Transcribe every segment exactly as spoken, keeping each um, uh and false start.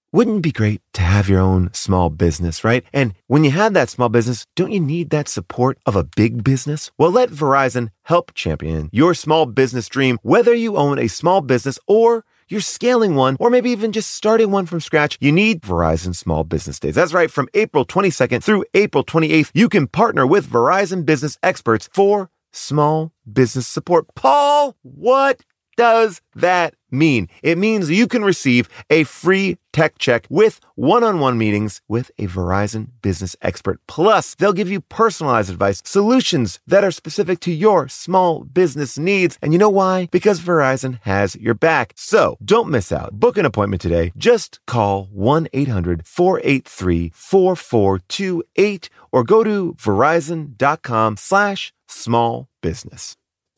Wouldn't it be great to have your own small business, right? And when you have that small business, don't you need that support of a big business? Well, let Verizon help champion your small business dream, whether you own a small business or you're scaling one, or maybe even just starting one from scratch. You need Verizon Small Business Days. That's right. From April twenty-second through April twenty-eighth, you can partner with Verizon business experts for small business support. Paul, what does that mean? It means you can receive a free tech check with one-on-one meetings with a Verizon business expert. Plus, they'll give you personalized advice, solutions that are specific to your small business needs. And you know why? Because Verizon has your back. So don't miss out. Book an appointment today. Just call one eight hundred four eight three four four two eight or go to verizon.com slash small business.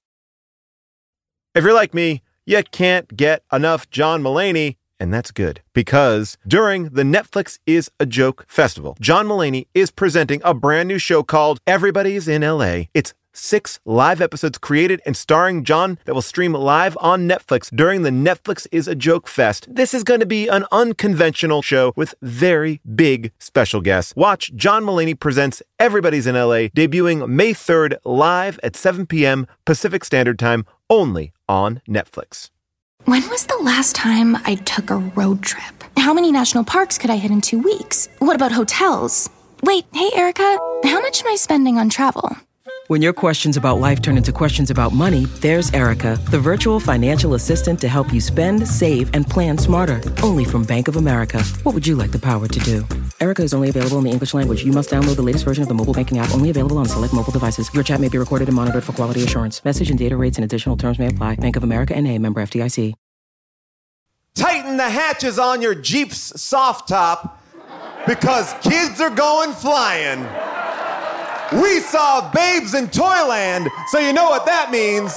If you're like me, you can't get enough John Mulaney, and that's good, because during the Netflix Is a Joke Festival, John Mulaney is presenting a brand new show called Everybody's in L A. It's six live episodes created and starring John that will stream live on Netflix during the Netflix Is a Joke Fest. This is going to be an unconventional show with very big special guests. Watch John Mulaney Presents Everybody's in L A, debuting May third live at seven p.m. Pacific Standard Time, only on Netflix. When was the last time I took a road trip? How many national parks could I hit in two weeks? What about hotels? Wait, hey, Erica, how much am I spending on travel? When your questions about life turn into questions about money, there's Erica, the virtual financial assistant to help you spend, save, and plan smarter. Only from Bank of America. What would you like the power to do? Erica is only available in the English language. You must download the latest version of the mobile banking app, only available on select mobile devices. Your chat may be recorded and monitored for quality assurance. Message and data rates and additional terms may apply. Bank of America N A, member F D I C. Tighten the hatches on your Jeep's soft top because kids are going flying. We saw Babes in Toyland, so you know what that means.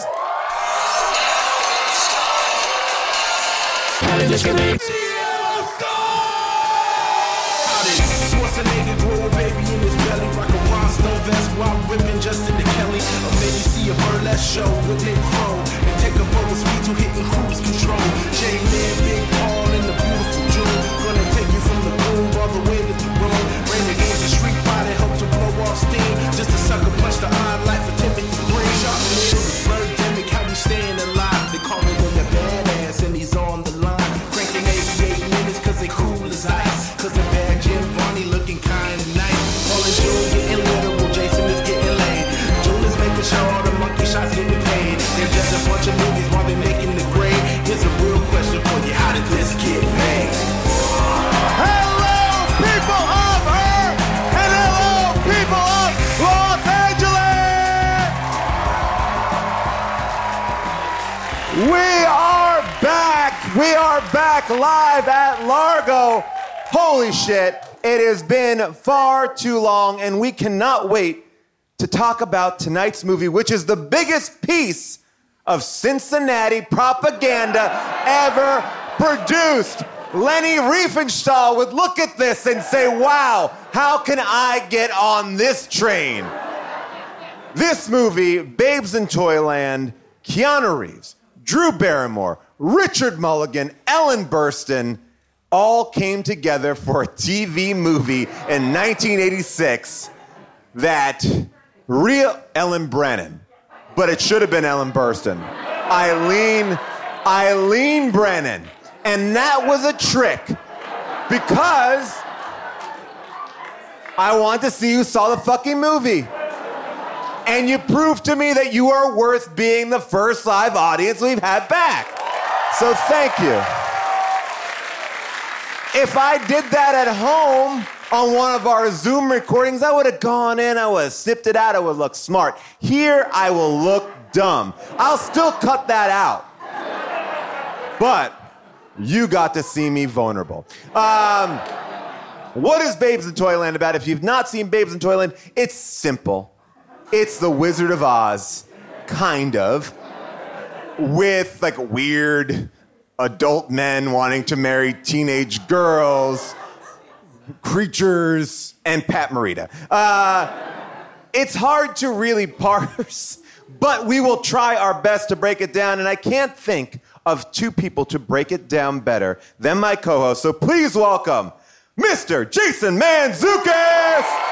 Schwarzenegger grow a baby in his belly, rock a rhinestone vest while whipping Justin to Kelly. Or maybe see a burlesque show with Nick Crow and take a boat with speed to hitting cruise control. J-Man, Big Paul, and the beautiful June. Gonna take you from the groove all the way to the room. Rain the games of Street Fighter, help to blow off steam. Just a sucker punch the odd life of Timothy Green. Sharp little birdemic, how we staying alive. They call him the badass and he's on the line. Cranking eighty-eight minutes cause they cool as ice. Cause the bad Jim Varney looking kinda nice. All the June getting literal, Jason is getting laid. June is making sure all the monkey shots getting paid. They're just a bunch of movies while they're making the grade. Here's a real question for you, how did this get made? Hello, people of Earth, and hello, people of Los Angeles! We are back. We are back live at Largo. Holy shit, it has been far too long, and we cannot wait to talk about tonight's movie, which is the biggest piece of Cincinnati propaganda ever produced. Lenny Riefenstahl would look at this and say, wow, how can I get on this train? This movie, Babes in Toyland, Keanu Reeves, Drew Barrymore, Richard Mulligan, Ellen Burstyn, all came together for a T V movie in nineteen eighty-six that real Ellen Brennan, but it should have been Ellen Burstyn. Eileen, Eileen Brennan. And that was a trick because I want to see who saw the fucking movie. And you proved to me that you are worth being the first live audience we've had back. So thank you. If I did that at home on one of our Zoom recordings, I would have gone in, I would have snipped it out, I would look smart. Here, I will look dumb. I'll still cut that out. But you got to see me vulnerable. Um, what is Babes in Toyland about? If you've not seen Babes in Toyland, it's simple. It's The Wizard of Oz, kind of, with like weird adult men wanting to marry teenage girls, creatures, and Pat Morita. Uh, it's hard to really parse, but we will try our best to break it down, and I can't think of two people to break it down better than my co-host. So please welcome Mister Jason Mantzoukas!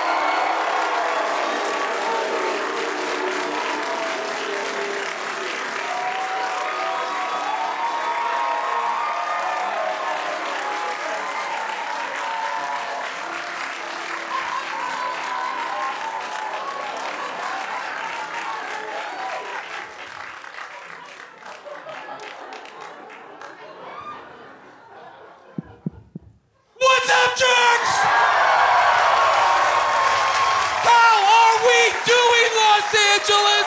What's up, jerks? How are we doing, Los Angeles?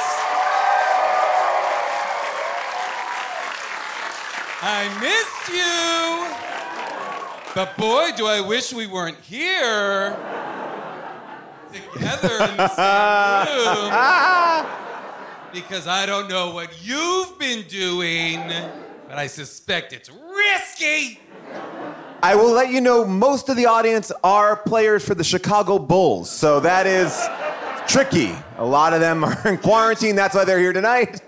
I missed you. But boy, do I wish we weren't here together in the same room. Because I don't know what you've been doing, but I suspect it's risky. I will let you know most of the audience are players for the Chicago Bulls, so that is tricky. A lot of them are in quarantine, that's why they're here tonight.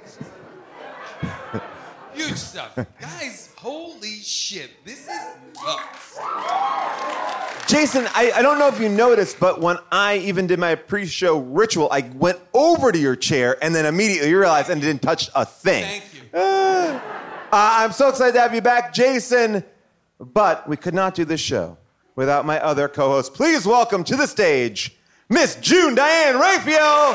Huge stuff. Guys, holy shit, this is nuts. Jason, I, I don't know if you noticed, but when I even did my pre-show ritual, I went over to your chair and then immediately realized and didn't touch a thing. Thank you. Uh, I'm so excited to have you back, Jason. But we could not do this show without my other co-host. Please welcome to the stage, Miss June Diane Raphael.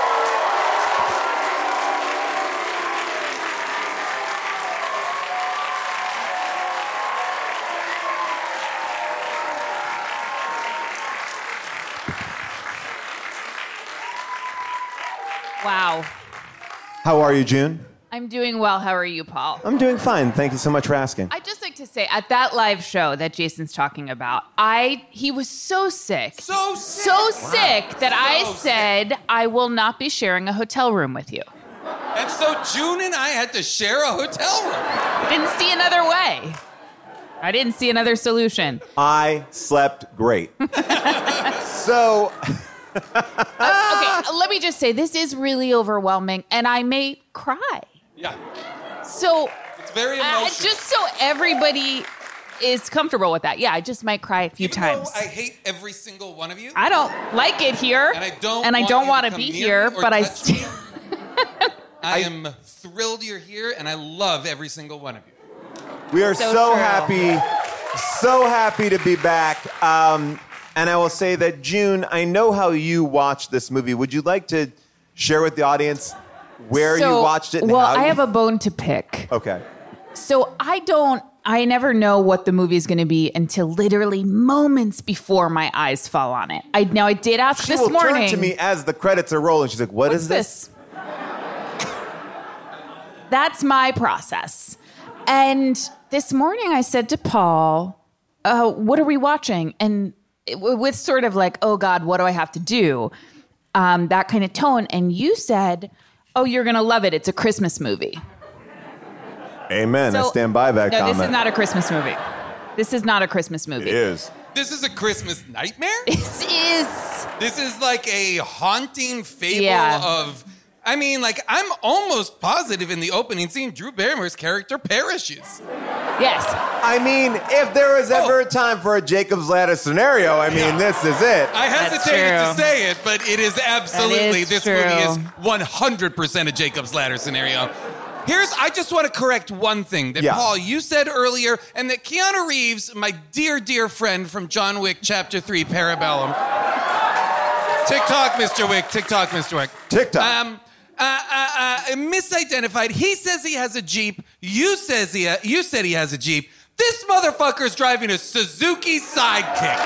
Wow. How are you, June? I'm doing well. How are you, Paul? I'm doing fine. Thank you so much for asking. I'd just like to say, at that live show that Jason's talking about, I he was so sick. So sick. So sick that I So said, I will not be sharing a hotel room with you. And so June and I had to share a hotel room. Didn't see another way. I didn't see another solution. I slept great. So... Uh, okay, let me just say, this is really overwhelming, and I may cry. Yeah. So, It's very uh, emotional. just so everybody is comfortable with that. Yeah, I just might cry a few Even times. though I hate every single one of you. I don't like it here, And I don't and I want don't you to want to come be near here, me or but I touch still. me. I am thrilled you're here, and I love every single one of you. We are So so, true. happy, so happy to be back. Um, and I will say that, June, I know how you watched this movie. Would you like to share with the audience where So, you watched it and well, how I you... have a bone to pick. Okay. So I don't, I never know what the movie is going to be until literally moments before my eyes fall on it. I Now, I did ask She this will morning. turn to me as the credits are rolling. She's like, "What What's is this?" this? That's my process. And this morning I said to Paul, uh, what are we watching? And it, with sort of like, oh God, what do I have to do? Um, that kind of tone. And you said, oh, you're going to love it. It's a Christmas movie. Amen. I So- stand by that no, comment. this is not a Christmas movie. This is not a Christmas movie. It is. This is a Christmas nightmare? This is. This is like a haunting fable Yeah. of... I mean, like, I'm almost positive in the opening scene, Drew Barrymore's character perishes. Yes. I mean, if there was ever a time for a Jacob's Ladder scenario, I mean, Yeah. this is it. I That's hesitated to true. say it, but it is absolutely, is this true. movie is one hundred percent a Jacob's Ladder scenario. Here's, I just want to correct one thing that, Yeah. Paul, you said earlier, and that Keanu Reeves, my dear, dear friend from John Wick Chapter three, Parabellum. TikTok, Mister Wick. TikTok, Mister Wick. TikTok. Um, uh, uh, uh, misidentified. He says he has a Jeep. You says he. Ha- you said he has a Jeep. This motherfucker's driving a Suzuki Sidekick.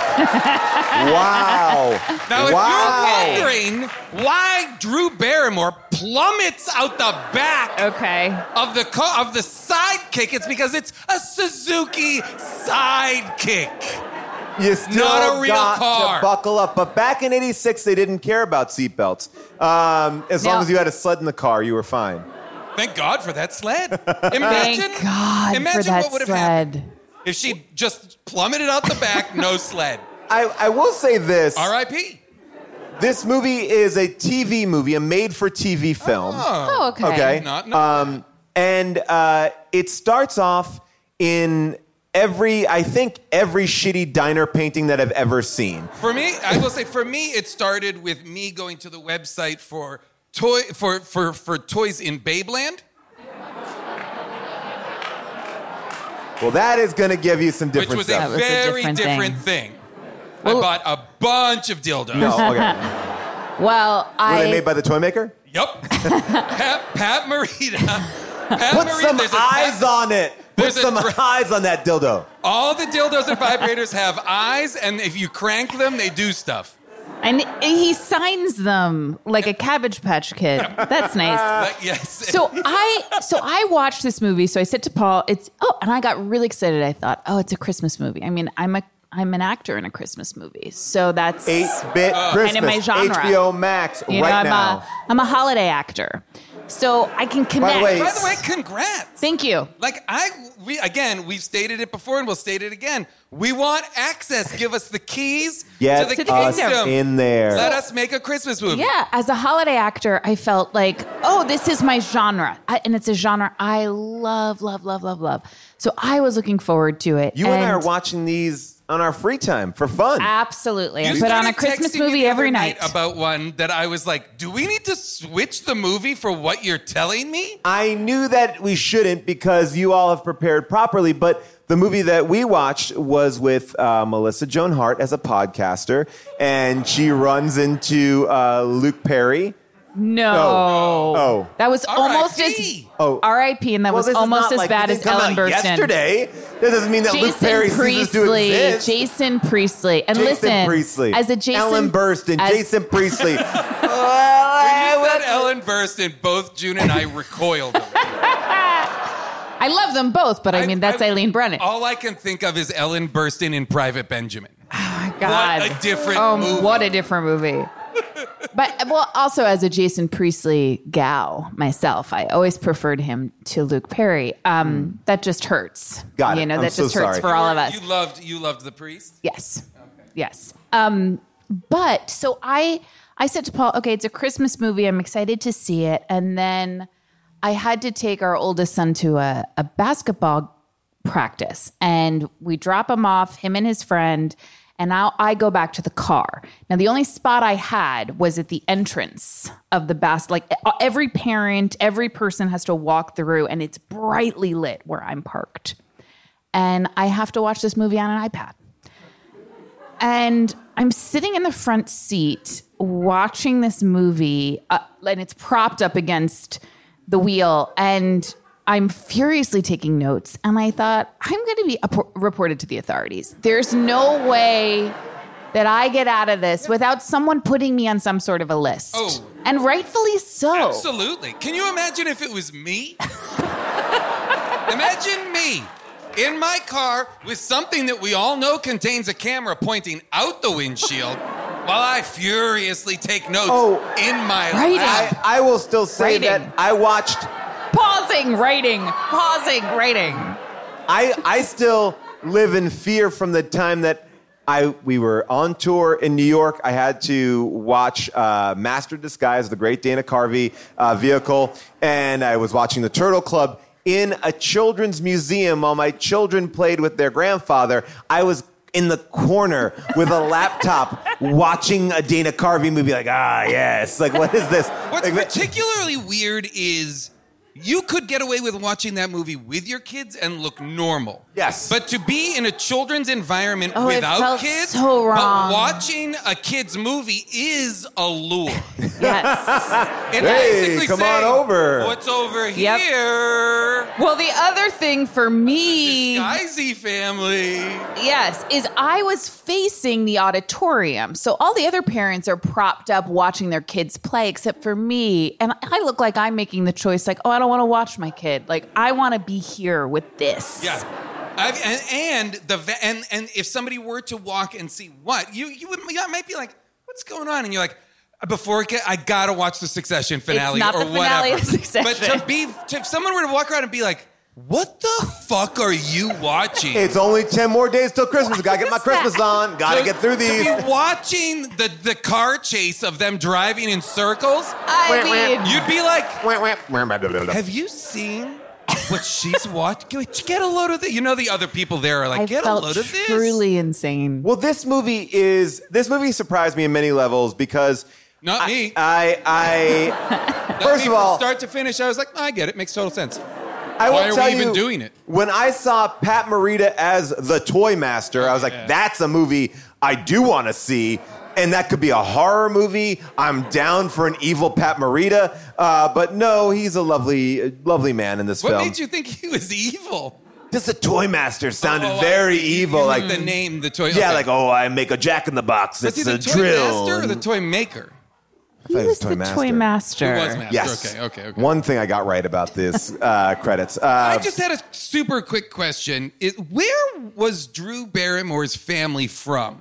Wow. Now, if wow. you're wondering why Drew Barrymore plummets out the back Okay. of the car, of the Sidekick, it's because it's a Suzuki Sidekick. You still Not a real got car. to buckle up. But back in eighty-six, they didn't care about seatbelts. Um, as long No. as you had a sled in the car, you were fine. Thank God for that sled. Imagine, Thank God imagine for that what would have happened sled. if she just plummeted out the back, no sled. I, I will say this. R I P This movie is a T V movie, a made-for-T V film. Oh, okay. Okay. Not, no. Um, And uh, it starts off in every, I think, every shitty diner painting that I've ever seen. For me, I will say, for me, it started with me going to the website for toy for for for toys in Babeland. Well, that is going to give you some different Which was stuff. a That was a very different different, thing. thing. I bought a bunch of dildos. No, okay. Well, Were I they made by the toy maker? Yep. Pat, Pat Morita. Pat Put Morita, some there's a- eyes on it. Put there's a some dra- eyes on that dildo. All the dildos and vibrators have eyes, and if you crank them, they do stuff. and he signs them like a Cabbage Patch Kid. That's nice. Like, yes. So I so I watched this movie. So I said to Paul, "It's oh," and I got really excited. I thought, "Oh, it's a Christmas movie." I mean, I'm a I'm an actor in a Christmas movie, so that's eight-bit Uh, Christmas. kind of my genre. H B O Max you know, right I'm now. a I'm a holiday actor, so I can connect. way- By the way, congrats. Thank you. Like I, we again, we've stated it before, and we'll state it again. We want access. Give us the keys Get to the the us kingdom. in there. Let us make a Christmas movie. Yeah, as a holiday actor, I felt like, oh, this is my genre. I, and it's a genre I love, love, love, love, love. So I was looking forward to it. You and I are watching these on our free time for fun. Absolutely. I You put on a started Christmas texting me movie the every other night. about one that I was like, do we need to switch the movie for what you're telling me? I knew that we shouldn't because you all have prepared properly, but the movie that we watched was with uh, Melissa Joan Hart as a podcaster, and she runs into uh, Luke Perry. No. Oh. Oh. That was R I P almost as Oh. R I P and that Well, was this is almost not as like bad it as didn't come Ellen out Burstyn. yesterday. That doesn't mean that Luke Perry Jason ceases to Priestley. exist. Jason Priestley. And Jason listen, Priestley. as a Jason Ellen Burstyn. as- Jason Priestley. When you said Ellen Burstyn, both June and I recoiled. of it. I love them both, but I, mean that's I- Eileen Brennan. All I can think of is Ellen Burstyn in Private Benjamin. Oh, God. What a different oh, movie. what a different movie. But, well, also as a Jason Priestley gal myself, I always preferred him to Luke Perry. Um, That just hurts. Got You it. know, I'm that so just hurts sorry. for all of us. You loved, you loved The Priest? Yes. Yes. Um, but so I I said to Paul, okay, it's a Christmas movie. I'm excited to see it. And then I had to take our oldest son to a, a basketball practice. And we drop him off, him and his friend, and now I go back to the car. Now, the only spot I had was at the entrance of the bas. Like every parent, every person has to walk through, and it's brightly lit where I'm parked. And I have to watch this movie on an iPad. And I'm sitting in the front seat watching this movie, uh, and it's propped up against the wheel, and I'm furiously taking notes. And I thought, I'm going to be ap- reported to the authorities. There's no way that I get out of this without someone putting me on some sort of a list. Oh. And rightfully so. Absolutely. Can you imagine if it was me? Imagine me in my car with something that we all know contains a camera pointing out the windshield while I furiously take notes Oh. in my Writing. lap. I, I will still say Writing. that I watched. Pausing, writing, pausing, writing. I I still live in fear from the time that I we were on tour in New York. I had to watch uh, Master Disguise, the great Dana Carvey uh, vehicle, and I was watching the Turtle Club in a children's museum while my children played with their grandfather. I was in the corner with a laptop watching a Dana Carvey movie, like, ah, yes. Like, what is this? What's Like, particularly weird is you could get away with watching that movie with your kids and look normal. Yes. But to be in a children's environment Oh, it without felt kids, so wrong. but watching a kid's movie is a lure. Yes. It's Hey, basically come saying, on over. What's over Yep. here? Well, the other thing for me, Disguisey family. yes, is I was facing the auditorium. So all the other parents are propped up watching their kids play, except for me. And I look like I'm making the choice, like, oh, I don't want to watch my kid. Like, I want to be here with this. Yeah. I've, and and the va- and and if somebody were to walk and see what you you would you might be like, what's going on? And you're like, before it get, I gotta watch the Succession finale not or the finale whatever. of Succession. But to be to, if someone were to walk around and be like, what the fuck are you watching? It's only ten more days till Christmas. Gotta get my What is Christmas that? on. Gotta To- get through these. To be watching the, the car chase of them driving in circles, I mean, you'd be like, have you seen what she's watching. Get a load of this. You know, the other people there are like, I get felt a load of this. truly insane. Well, this movie is this movie surprised me in many levels because Not I, me. I, I Not first me of from all, start to finish, I was like, I get it. Makes total sense. I will Why are tell we even you, doing it? When I saw Pat Morita as the Toy Master, I was like, yeah. that's a movie I do want to see. And that could be a horror movie. I'm down for an evil Pat Morita. Uh, but no, he's a lovely, lovely man in this What film. made you think he was evil? Just the Toy Master sounded Oh, I very see. evil. You Like the name, the toy. Yeah, okay. like, oh, I make a Jack in the Box. Was It's he a the toy drill. master or the And- toy maker? He thought he was was the Toy Master. toy master. Who was master? Yes. Okay, okay, okay. One thing I got right about this uh, credits. Uh, I just had a super quick question. It, where was Drew Barrymore's family from?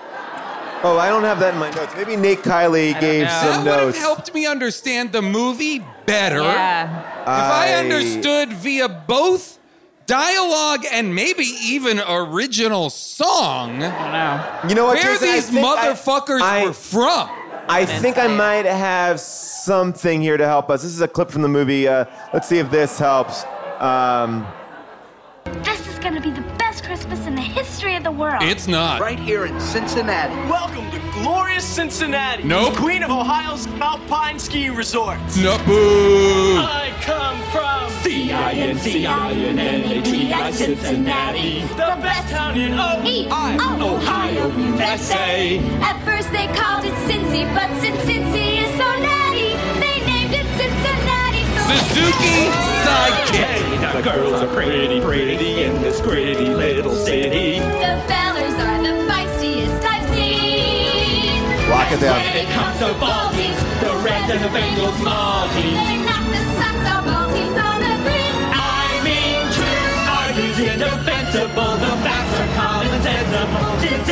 oh, I don't have that in my notes. Maybe Nate Kiley gave know. some That would have notes. helped me understand the movie better. Yeah. If I I- understood via both dialogue and maybe even original song, I don't know. You know what, where Jason? I these think I- motherfuckers I, were from. I think I might have something here to help us. This is a clip from the movie. Uh, let's see if this helps. Um, This is gonna be the best Christmas in the history of the world. It's not. Right here in Cincinnati. Welcome to glorious Cincinnati. Nope. Queen of Ohio's Alpine Ski Resorts. No, boo. I come from C I N C I N N A T I Cincinnati, the best town in E Ohio, O Ohio, U S A. At first they called it Cincy, but since Cincy is so natty, they named it Cincinnati. So Suzuki Sidekick. The girls are pretty, pretty in this gritty little city. the fellers are the feistiest I've seen. lock it down. When it comes to ball teams, The Reds and the Bengals small team. they knock the socks off all teams on the grid. I mean, true argues indefensible. The facts are common sensible.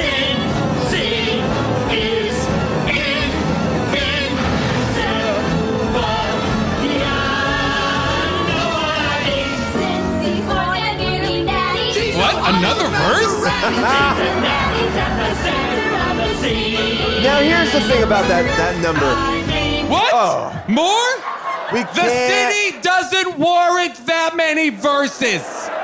Cincy is invincible. Yeah, know what I mean. Cincy's more than merely natty. What? Another verse? Cincinnati's at the center of the scene. Now, here's the thing about that, that number. What? Oh. More? We The can't- city doesn't warrant that many verses.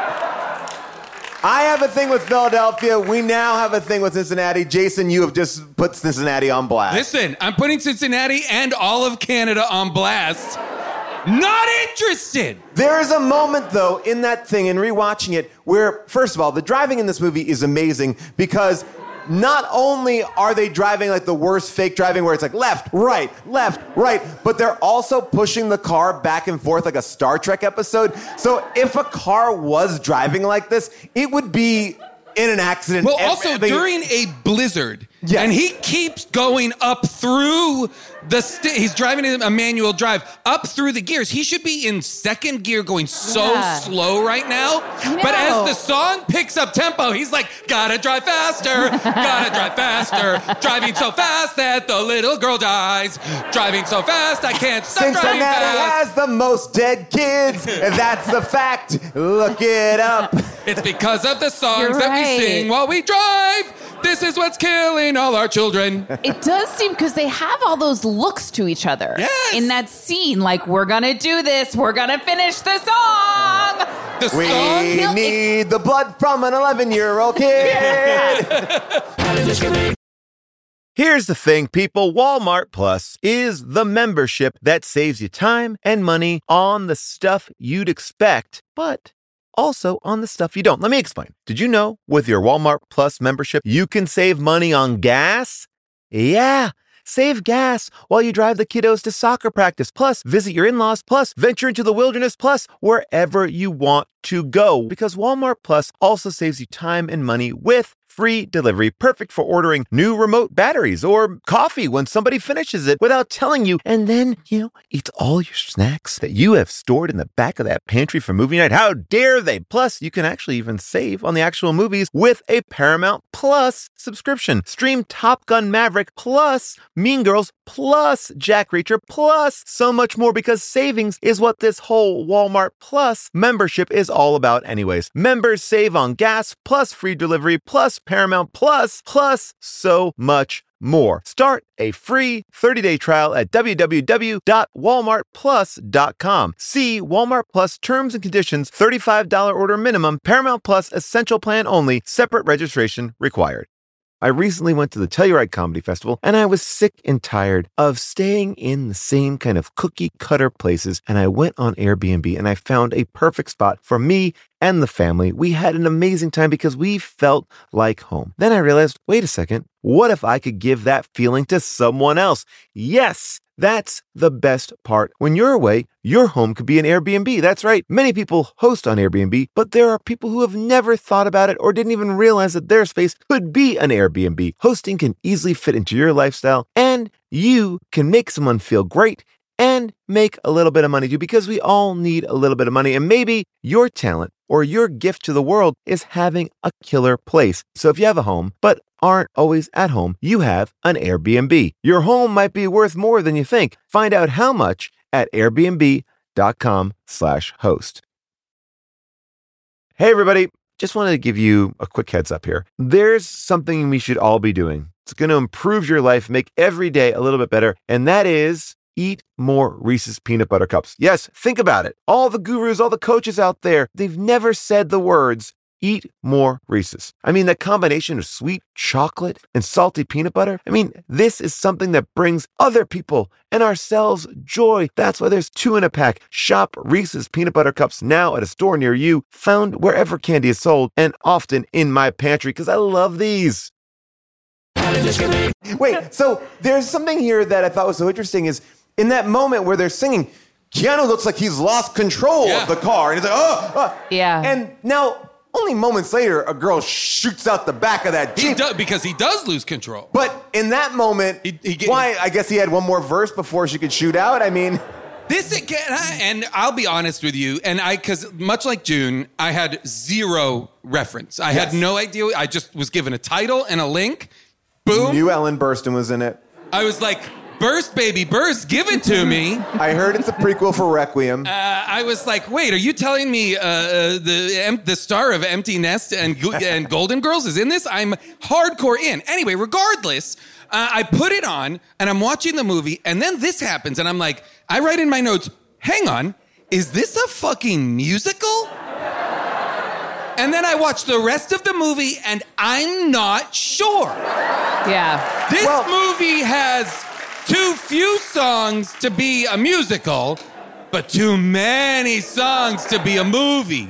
I have a thing with Philadelphia. We now have a thing with Cincinnati. Jason, you have just put Cincinnati on blast. Listen, I'm putting Cincinnati and all of Canada on blast. Not interested. There is a moment, though, in that thing, in rewatching it, where, first of all, the driving in this movie is amazing because not only are they driving like the worst fake driving where it's like left, right, left, right, but they're also pushing the car back and forth like a Star Trek episode. So if a car was driving like this, it would be in an accident. Well, Ev- also I mean, during a blizzard, Yes. and he keeps going up through the. St- he's driving in a manual drive up through the gears. He should be in second gear, going so Yeah. slow right now. But as know. the song picks up tempo, he's like, "Gotta drive faster, gotta drive faster, driving so fast that the little girl dies, driving so fast I can't stop driving Cincinnati fast." has the most dead kids. And that's the fact. Look it up. It's because of the songs You're that right. we sing while we drive. This is what's killing all our children. It does seem because they have all those looks to each other Yes. in that scene. Like, we're gonna do this. We're gonna finish the song. The We song. He'll- need the blood from an eleven-year-old kid. Here's the thing, people. Walmart Plus is the membership that saves you time and money on the stuff you'd expect, but also on the stuff you don't. Let me explain. Did you know with your Walmart Plus membership, you can save money on gas? Yeah. Save gas while you drive the kiddos to soccer practice, plus visit your in-laws, plus venture into the wilderness, plus wherever you want to go. Because Walmart Plus also saves you time and money with free delivery, perfect for ordering new remote batteries or coffee when somebody finishes it without telling you, and then, you know, eats all your snacks that you have stored in the back of that pantry for movie night. How dare they? Plus, you can actually even save on the actual movies with a Paramount Plus subscription. Stream Top Gun Maverick plus Mean Girls plus Jack Reacher plus so much more, because savings is what this whole Walmart Plus membership is all about anyways. Members save on gas plus free delivery plus Paramount Plus plus so much more. Start a free thirty-day trial at w w w dot walmart plus dot com. See Walmart Plus terms and conditions, thirty-five dollars order minimum, Paramount Plus essential plan only, separate registration required. I recently went to the Telluride Comedy Festival, and I was sick and tired of staying in the same kind of cookie-cutter places, and I went on Airbnb, and I found a perfect spot for me and the family. We had an amazing time because we felt like home. Then I realized, wait a second, what if I could give that feeling to someone else? Yes! That's the best part. When you're away, your home could be an Airbnb. That's right. Many people host on Airbnb, but there are people who have never thought about it or didn't even realize that their space could be an Airbnb. Hosting can easily fit into your lifestyle, and you can make someone feel great and make a little bit of money too, because we all need a little bit of money. And maybe your talent or your gift to the world is having a killer place. So if you have a home, but aren't always at home, you have an Airbnb. Your home might be worth more than you think. Find out how much at airbnb.com slash host. Hey, everybody. Just wanted to give you a quick heads up here. There's something we should all be doing. It's going to improve your life, make every day a little bit better, and that is eat more Reese's peanut butter cups. Yes, think about it. All the gurus, all the coaches out there, they've never said the words, eat more Reese's. I mean, that combination of sweet chocolate and salty peanut butter, I mean, this is something that brings other people and ourselves joy. That's why there's two in a pack. Shop Reese's peanut butter cups now at a store near you, found wherever candy is sold, and often in my pantry, because I love these. Wait, so there's something here that I thought was so interesting is in that moment where they're singing, Keanu looks like he's lost control Yeah. of the car. And he's like, oh, oh. Yeah. And now, only moments later, a girl shoots out the back of that He Jeep. does, because he does lose control. But in that moment, He- he get- why? I guess he had one more verse before she could shoot out. I mean, This again, and I'll be honest with you, and I, because much like June, I had zero reference. I Yes. had no idea. I just was given a title and a link. Boom. knew Ellen Burstyn was in it. I was like, burst, baby, burst, give it to me. I heard it's a prequel for Requiem. Uh, I was like, wait, are you telling me uh, uh, the em- the star of Empty Nest and Go- and Golden Girls is in this? I'm hardcore in. Anyway, regardless, uh, I put it on and I'm watching the movie, and then this happens, and I'm like, I write in my notes, hang on, is this a fucking musical? And then I watch the rest of the movie, and I'm not sure. Yeah. This Well- movie has too few songs to be a musical, but too many songs to be a movie.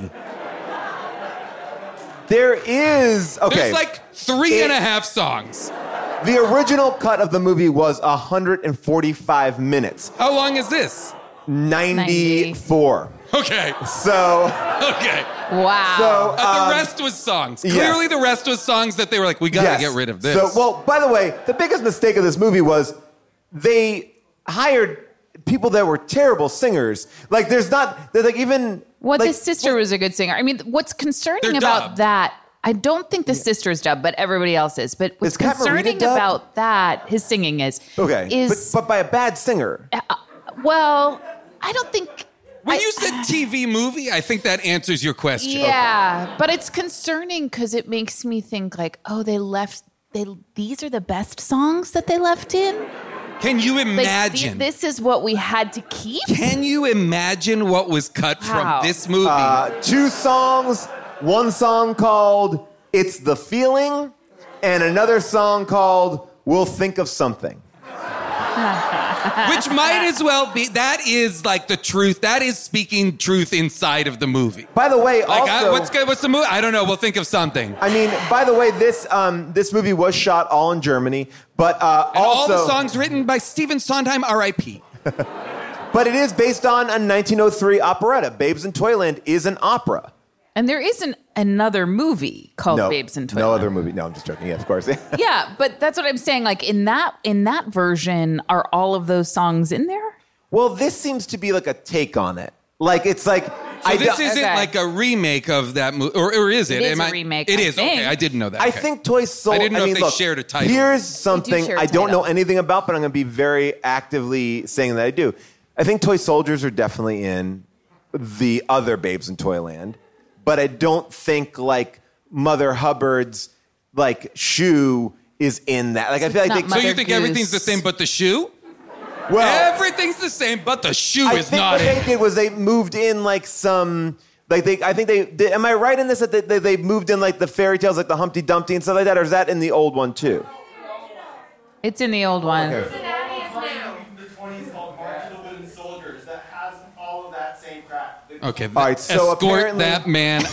There is, okay. There's like three It- and a half songs. The original cut of the movie was one hundred forty-five minutes. How long is this? ninety-four. Okay. So, Okay. Wow. so Uh, the um, rest was songs. yes. Clearly, the rest was songs that they were like, we gotta yes. get rid of this. So, well, by the way, the biggest mistake of this movie was they hired people that were terrible singers. Like, there's not, there's like even. Well, like, the sister was a good singer. I mean, what's concerning They're about dubbed. that, I don't think the sister is dubbed, but everybody else is. But what's Is Cat Morita concerning dubbed? about that, his singing is, Okay, is but, but by a bad singer. well, I don't think. when I- you said T V movie, I think that answers your question. Yeah, but it's concerning because it makes me think like, oh, they left. They these are the best songs that they left in. Can you Like, imagine? the- this is what we had to keep. Can you imagine what was cut Wow. from this movie? Uh, two songs, one song called It's the Feeling, and another song called We'll Think of Something. Which might as well be, that is like the truth. That is speaking truth inside of the movie. By the way, Like, also, I, what's good? What's the movie? I don't know. We'll think of something. I mean, by the way, this um, this movie was shot all in Germany, but uh, And also, all the songs written by Stephen Sondheim, R I P but it is based on a nineteen oh three operetta. Babes in Toyland is an opera. And there isn't another movie called no, Babes in Toyland. no other movie. No, I'm just joking. Yeah, of course. Yeah, but that's what I'm saying. Like in that in that version, are all of those songs in there? Well, this seems to be like a take on it. Like it's like So I this don't- isn't okay. like a remake of that movie, or, or is it? It is Am a I- remake, It I is. think. Okay, I didn't know that. I Okay. think Toy Soul. I didn't know mean, if they look, shared a title. Here's something share a I don't title. know anything about, but I'm going to be very actively saying that I do. I think Toy Soldiers are definitely in the other Babes in Toyland, but I don't think like Mother Hubbard's like shoe is in that. Like I feel like not they, So you Mother think Goose. everything's the same but the shoe? well, Everything's the same but the shoe I is think not what it. they did was they moved in like some. Like they, I think they. Did, am I right in this that they, they, they moved in like the fairy tales, like the Humpty Dumpty and stuff like that, or is that in the old one too? It's in the old one. Okay. The twenties called March of the Wooden Soldiers that has all of that same crap. Okay, All right, so escort apparently- that man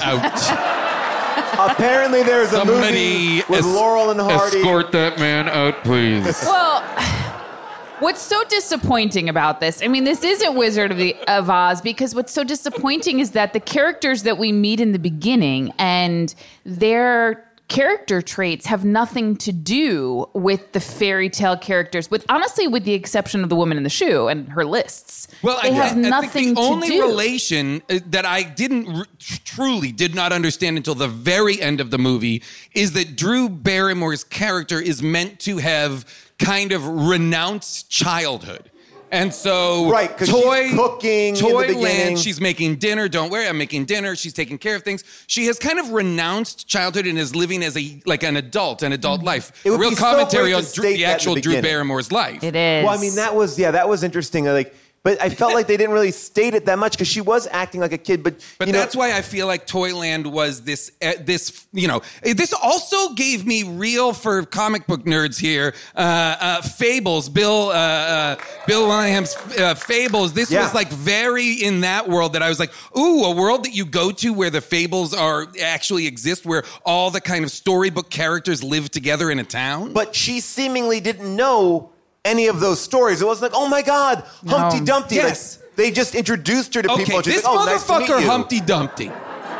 out. Apparently, there's a Somebody movie with es- Laurel and Hardy. Escort that man out, please. Well, what's so disappointing about this? I mean, this isn't Wizard of, the, of Oz because what's so disappointing is that the characters that we meet in the beginning and their character traits have nothing to do with the fairy tale characters, with honestly, with the exception of the woman in the shoe and her lists. Well, they I, have I nothing think the to only do. relation uh, that I didn't r- truly did not understand until the very end of the movie is that Drew Barrymore's character is meant to have kind of renounced childhood. And so, Right, 'cause toy, she's cooking in the toy beginning. land, she's making dinner. Don't worry, I'm making dinner. She's taking care of things. She has kind of renounced childhood and is living as a like an adult, an adult life. It would Real be so commentary great on to Drew, state the that in actual the Drew beginning. Barrymore's life. It is. Well, I mean, that was yeah, that was interesting. Like, but I felt like they didn't really state it that much because she was acting like a kid. But But you know, that's why I feel like Toyland was this, uh, this, you know, eh, this also gave me real, for comic book nerds here, uh, uh, Fables, Bill, uh, uh, Bill Williams' uh, Fables. This Yeah. was like very in that world that I was like, ooh, a world that you go to where the fables are actually exist, where all the kind of storybook characters live together in a town. But she seemingly didn't know any of those stories. It wasn't like, oh my God, Humpty Dumpty. Yes. Like, they just introduced her to Okay, people. And she's this like, oh, nice to meet motherfucker you. Humpty Dumpty.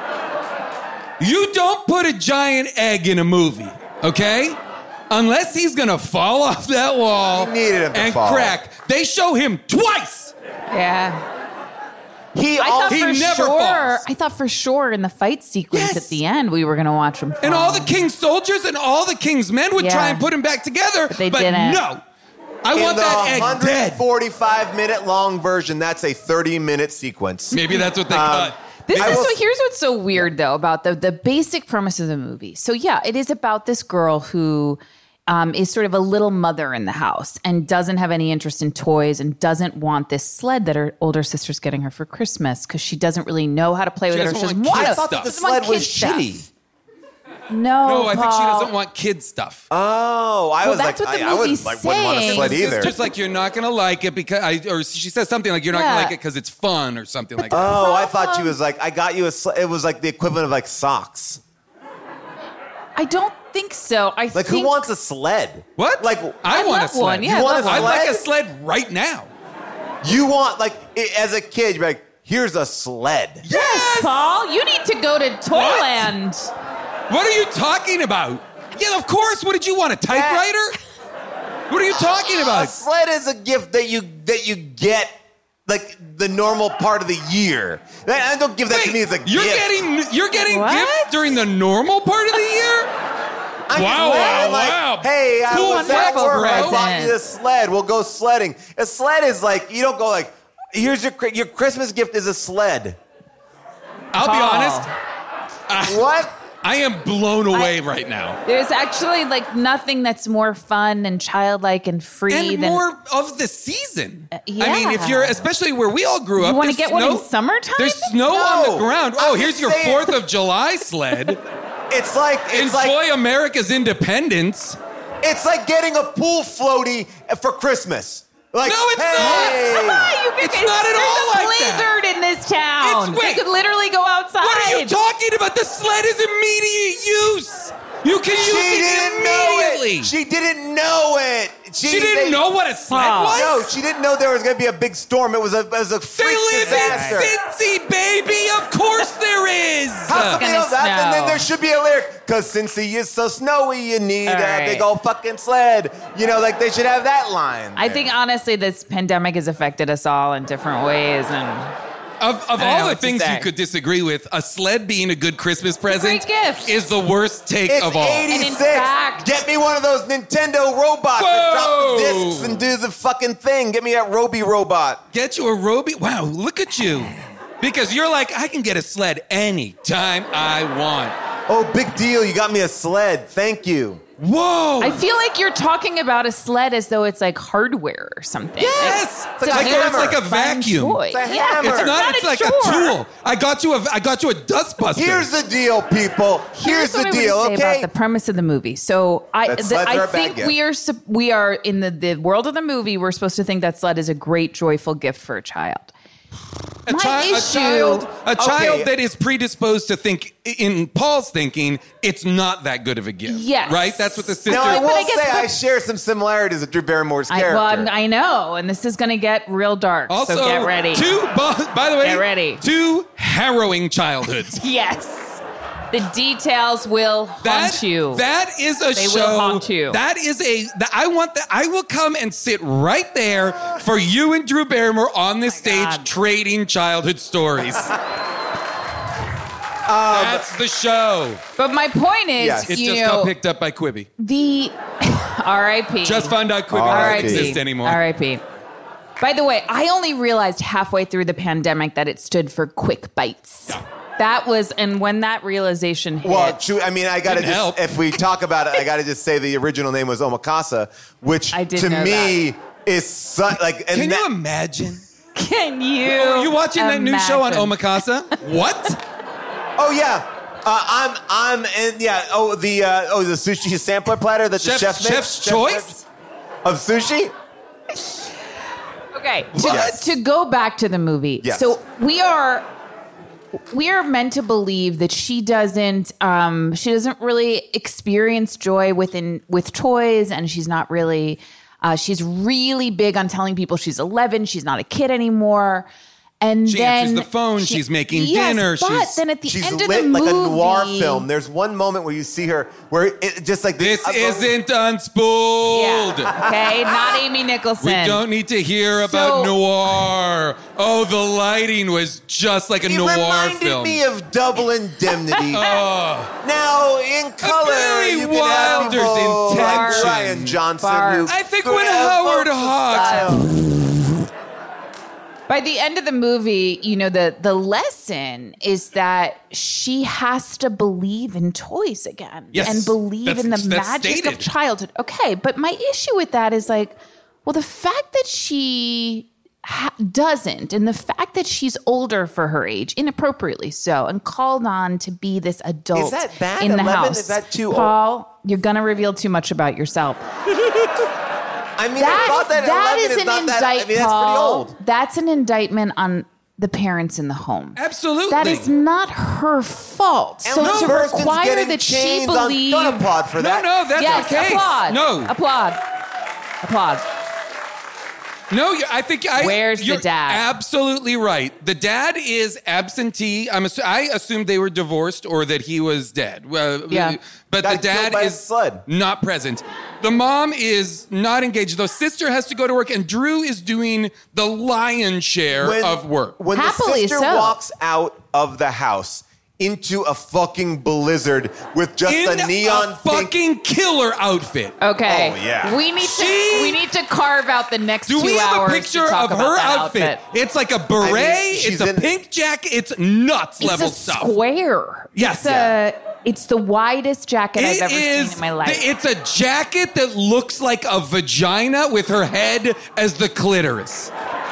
You don't put a giant egg in a movie, okay? Unless he's gonna fall off that wall He needed him to and fall. crack. They show him twice. Yeah. He, I all, thought He for never sure. falls. I thought for sure in the fight sequence Yes. at the end we were going to watch him fall. And all the king's soldiers and all the king's men would Yeah. try and put him back together, But they but didn't. no. I in want the that egg dead. forty-five minute long version, that's a thirty minute sequence. Maybe that's what they Um, cut. This I is will- so. Here's what's so weird, though, about the the basic premise of the movie. So yeah, it is about this girl who um, is sort of a little mother in the house and doesn't have any interest in toys and doesn't want this sled that her older sister's getting her for Christmas because she doesn't really know how to play with She it. Or doesn't she want doesn't want kid it. I thought that the Doesn't want sled was kid stuff. shitty. No, No, I think she Paul. doesn't want kid stuff. Oh, I Well, was that's like, what the I, I would movie's like wouldn't want a saying. sled It's either. just like you're not gonna like it because I, or she says something like you're not Yeah. gonna like it because it's fun or something like that. Oh, I thought she was like, I got you a sled. It was like the equivalent of like socks. I don't think so. I Like, think who wants a sled? What? Like, I, I want a love sled. one, yeah, You want a I'd like a sled? sled right now. you want, like, i- as a kid, you're like, here's a sled. Yes, Paul, you need to go to Toyland. What are you talking about? Yeah, of course. What did you want? A typewriter? What are you talking A about? sled is a gift that you that you get, like, the normal part of the year. I I don't give that to me as a you're gift. getting you're getting What? gifts during the normal part of the year? I'm Wow, saying, wow, like, wow. Hey, I Cool was at wonderful work. I bought present. you this sled. We'll go sledding. A sled is like, you don't go like, here's your your Christmas gift is a sled. I'll be Paul. honest. What? I am blown away right now. There's actually like nothing that's more fun and childlike and free And than more of the season. I yeah. mean, if you're, especially where we all grew up. wanna there's get one in snow- summertime? There's snow on No. the ground. Oh, I'm here's just your saying. Fourth of July sled. It's like it's Enjoy like America's independence. it's like getting a pool floaty for Christmas. Like, No, it's hey, not. You could- It's not at there's all a like blizzard in this town. It's- wait. You could literally go outside. What are you talking about? The sled is immediate use. You can She use it didn't know immediately. it. She didn't know it. She didn't they- know what a sled Paul. was? No, she didn't know there was going to be a big storm. It was a, it was a They freak live disaster. in Cincy, baby. Of course there is. How come they gonna know that? And then snow. there should be a lyric, because Cincy is so snowy, you need All a right. big old fucking sled. You know, like they should have that line. I there. think honestly, this pandemic has affected us all in different ways, and Of, of I don't know all the what to things say. you could disagree with, a sled being a good Christmas present great gift. is the worst take It's of all. eighty-six. And in fact- Get me one of those Nintendo robots that drop Whoa. the discs and do the fucking thing. Get me that Roby robot. Get you a Roby. Wow, look at you. Because you're like, I can get a sled anytime I want. Oh, big deal. You got me a sled. Thank you. Whoa! I feel like you're talking about a sled as though it's like hardware or something. Yes! Like, It's like, a it's like a fun vacuum. toy. It's a Yeah, hammer. It's not. It's like a chore. tool. I got you a. I got you a dustbuster. Here's the deal, people. Here's what the I deal, want to say okay? about the premise of the movie. So I, That the, sleds I are think bad, yeah. we are sup- we are in the, the world of the movie. We're supposed to think that sled is a great, joyful gift for a child. a, My chi- issue- a child, a Okay. child that is predisposed to think, in Paul's thinking, it's not that good of a gift. Yes. Right? That's what the sister. Now, I will I guess say the- I share some similarities with Drew Barrymore's I, character. well, I'm, I know, and this is going to get real dark. Also, so get ready. Two, by by the way, Get ready. two harrowing childhoods. Yes, the details will haunt That, you. that is a They will show. haunt you. That is a. That I want that. I will come and sit right there for you and Drew Barrymore on this stage God. trading childhood stories. That's the show. But my point is, Yes. It you just know, got picked up by Quibi. the R I P Just found out Quibi R I P. doesn't exist anymore. R I P By the way, I only realized halfway through the pandemic that it stood for quick bites. That was, and when that realization hit, Well, true. I mean, I gotta Didn't just, help. if we talk about it, I gotta just say the original name was Omakase, which I did to know me is su- like. And Can that, you imagine? can you? Are you watching that new show on imagine? Omakase? What? Oh yeah, uh, I'm I'm in yeah. Oh the uh, oh the sushi sampler platter that Chef's, the chef makes. chef's choice? of sushi. Okay, to, Yes. to go back to the movie. Yes. So we are we are meant to believe that she doesn't um, she doesn't really experience joy within with toys, and she's not really uh, she's really big on telling people she's eleven. She's not a kid anymore. And She then answers the phone, she's making yes, dinner, But she's- then at the She's end of lit the like movie, a noir film. There's one moment where you see her where it just like This uh, isn't unspooled. Yeah. Okay, not Amy Nicholson. We don't need to hear about So- noir. Oh, the lighting was just like a It noir reminded film. me of Double Indemnity. Oh. Now, in color, Billy you can have Wilder's people like intention. Ryan Johnson. Bar- who I think when forever Howard folks Hawks- style. By the end of the movie, you know, the the lesson is that she has to believe in toys again Yes. and believe That's- in the that's magic of stated. childhood. Okay, but my issue with that is like, well, the fact that she ha- doesn't, and the fact that she's older for her age, inappropriately so, and called on to be this adult Is that bad? in the eleven? house. Is that too old? Paul, you're gonna reveal too much about yourself. I mean, I That, thought that, that eleven is is an not that. I indictment. mean, that's pretty old. That's an indictment on the parents in the home. Absolutely. That is not her fault. So Ellen to Burstyn's require getting that she chains on- believe, Don't applaud for No, that. no, that's yes, okay. applaud. No, applaud, applaud. no. you- I think I. Where's the you're dad? Absolutely right. The dad is absentee. I'm. Assu- I assumed they were divorced or that he was dead. Uh, Yeah. But Got the dad killed by a is sled. not present. The mom is not engaged. The sister has to go to work, and Drew is doing the lion's share When- of work. When Happily the sister so. walks out of the house into a fucking blizzard with just In a neon a fucking killer outfit. Okay. Oh, yeah. We need She- to we need to carve out the next Do two we have hours a to picture talk of about her that outfit? It's like a beret. she's it's a in- pink jacket. It's nuts It's level a stuff. square. Yes. It's a, it's the widest jacket I've It ever is. seen in my life. It's a jacket that looks like a vagina with her head as the clitoris.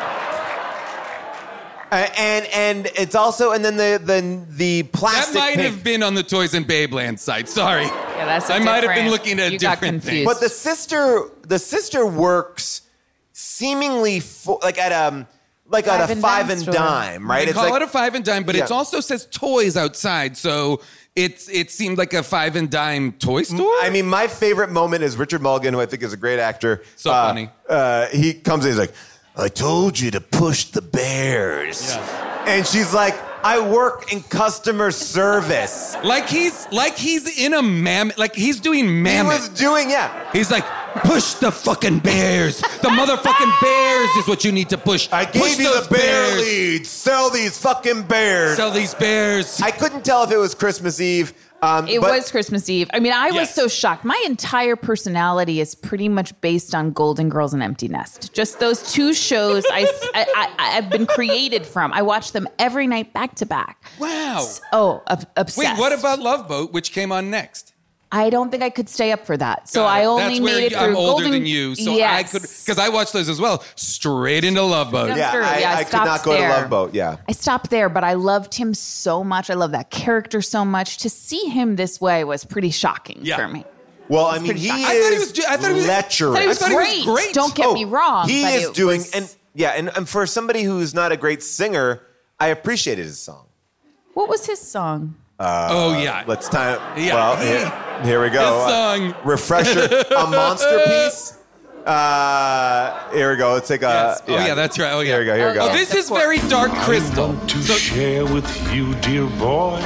Uh, and and it's also and then the the the That plastic. might pink. have been on the Toys and Babeland site. Sorry. Yeah, that's a I might have been different- looking at you got different things. confused. But the sister, the sister works seemingly fo- like at a like Five at a and five dime and store. dime, right? They It's call like it a five and dime, but it Yeah. also says toys outside, so it's it seemed like a five and dime toy store. I mean, my favorite moment is Richard Mulligan, who I think is a great actor. So Uh, funny. Uh, he comes in, he's like, "I told you to push the bears," and she's like, "I work in customer service." like he's like he's in a mammoth, like he's doing mammoth. He was doing, yeah. He's like, push the fucking bears. The motherfucking bears is what you need to push. I gave push you those the bear bears. lead. Sell these fucking bears. Sell these bears. I couldn't tell if it was Christmas Eve. Um, It but was Christmas Eve. I mean, I was Yes. so shocked. My entire personality is pretty much based on Golden Girls and Empty Nest. Just those two shows I, I, I, have been created from. I watch them every night back to back. Wow. Oh, ob- obsessed. Wait, what about Love Boat, which came on next? I don't think I could stay up for that. So Got I it. only That's made where it I'm through older Golden... than you, so yes. I could, because I watched those as well. Straight into Love Boat. Yeah. Yeah, True. I, Yeah, I I could stopped not go there. to Love Boat. Yeah. I stopped there, but I loved him so much. I love that character so much. To see him this way was pretty shocking Yeah. for me. Well, I mean, pretty he shocking. is I thought he was do- I thought he was- lecherous. I thought he was, I thought he was great. great. Don't get Oh, me wrong. He but is it doing, was- and yeah, and, and for somebody who's not a great singer, I appreciated his song. What was his song? oh, yeah. Let's time. Yeah, Well, he- here, here we go. His song. Uh, refresher, a monster piece. Uh, here we go. Let's take a. Yes. Oh, yeah, that's right. Oh, yeah. Here we go. Here we go. Oh, this is very Dark Crystal. I want to So- share with you, dear boy,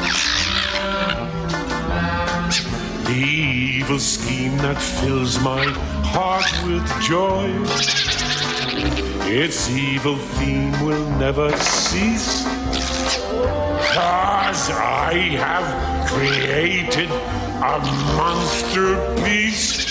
the evil scheme that fills my heart with joy. Its evil theme will never cease, 'cause I have created a monster beast.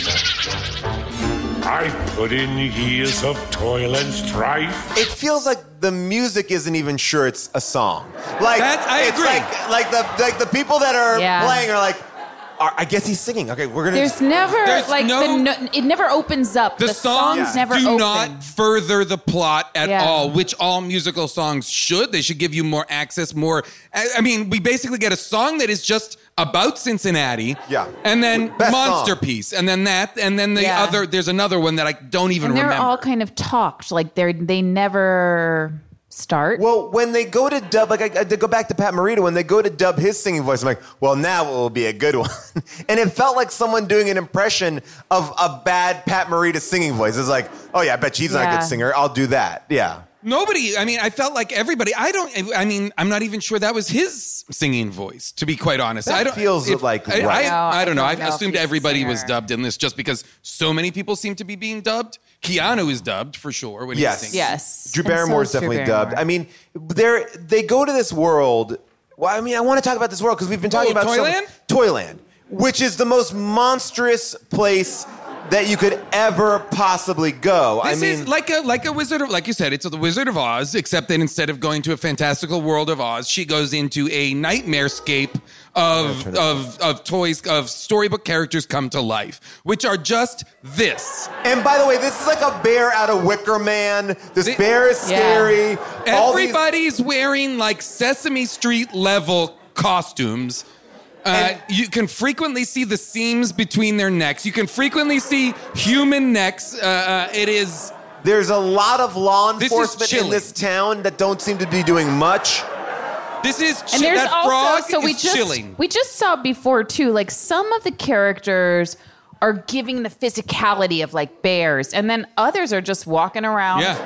I've put in years of toil and strife. It feels like the music isn't even sure it's a song. Like That- I it's agree. like like the like the people that are Yeah. playing are like, are, I guess he's singing. Okay, we're gonna. There's never There's like no- the no, it never opens up. The, The, songs songs never do open. not further the plot at Yeah. all, which all musical songs should. They should give you more access, more. I, I mean, we basically get a song that is just about Cincinnati. Yeah. And then Best Monster song. Piece. And then that. And then the Yeah. other, there's another one that I don't even And they're remember. all kind of talked like they're they never start. Well, when they go to dub, like I, I to go back to Pat Morita, when they go to dub his singing voice, I'm like, well, now it will be a good one. And it felt like someone doing an impression of a bad Pat Morita singing voice. It's like, oh yeah, I bet she's not a Yeah. good singer. I'll do that. Yeah. Nobody, I mean, I felt like everybody, I don't, I mean, I'm not even sure that was his singing voice, to be quite honest. That I don't, feels like I, right. I, No, I I don't know. don't I know if assumed he's a everybody was singer. dubbed in this just because so many people seem to be being dubbed. Keanu is dubbed for sure when Yes. he sings. yes. Drew And so Barrymore is is Drew definitely Barrymore. dubbed. I mean, they're they go to this world. Well, I mean, I want to talk about this world because we've been talking Oh, about some- Toyland? Toyland, which is the most monstrous place that you could ever possibly go. This I mean, is like a like a Wizard of, like you said, it's the Wizard of Oz, except that instead of going to a fantastical world of Oz, she goes into a nightmare-scape of of of toys of storybook characters come to life, which are just this. and by the way, this is like a bear out of Wicker Man. This The- bear is Yeah. scary. All these- Everybody's wearing like Sesame Street level costumes. Uh, And- you can frequently see the seams between their necks. You can frequently see human necks. Uh, uh, it is. There's a lot of law This is enforcement in chilling. this town that don't seem to be doing much. This is. And there's that also frog so we is just chilling. we just saw before too. Like some of the characters are giving the physicality of like bears, and then others are just walking around. Yeah.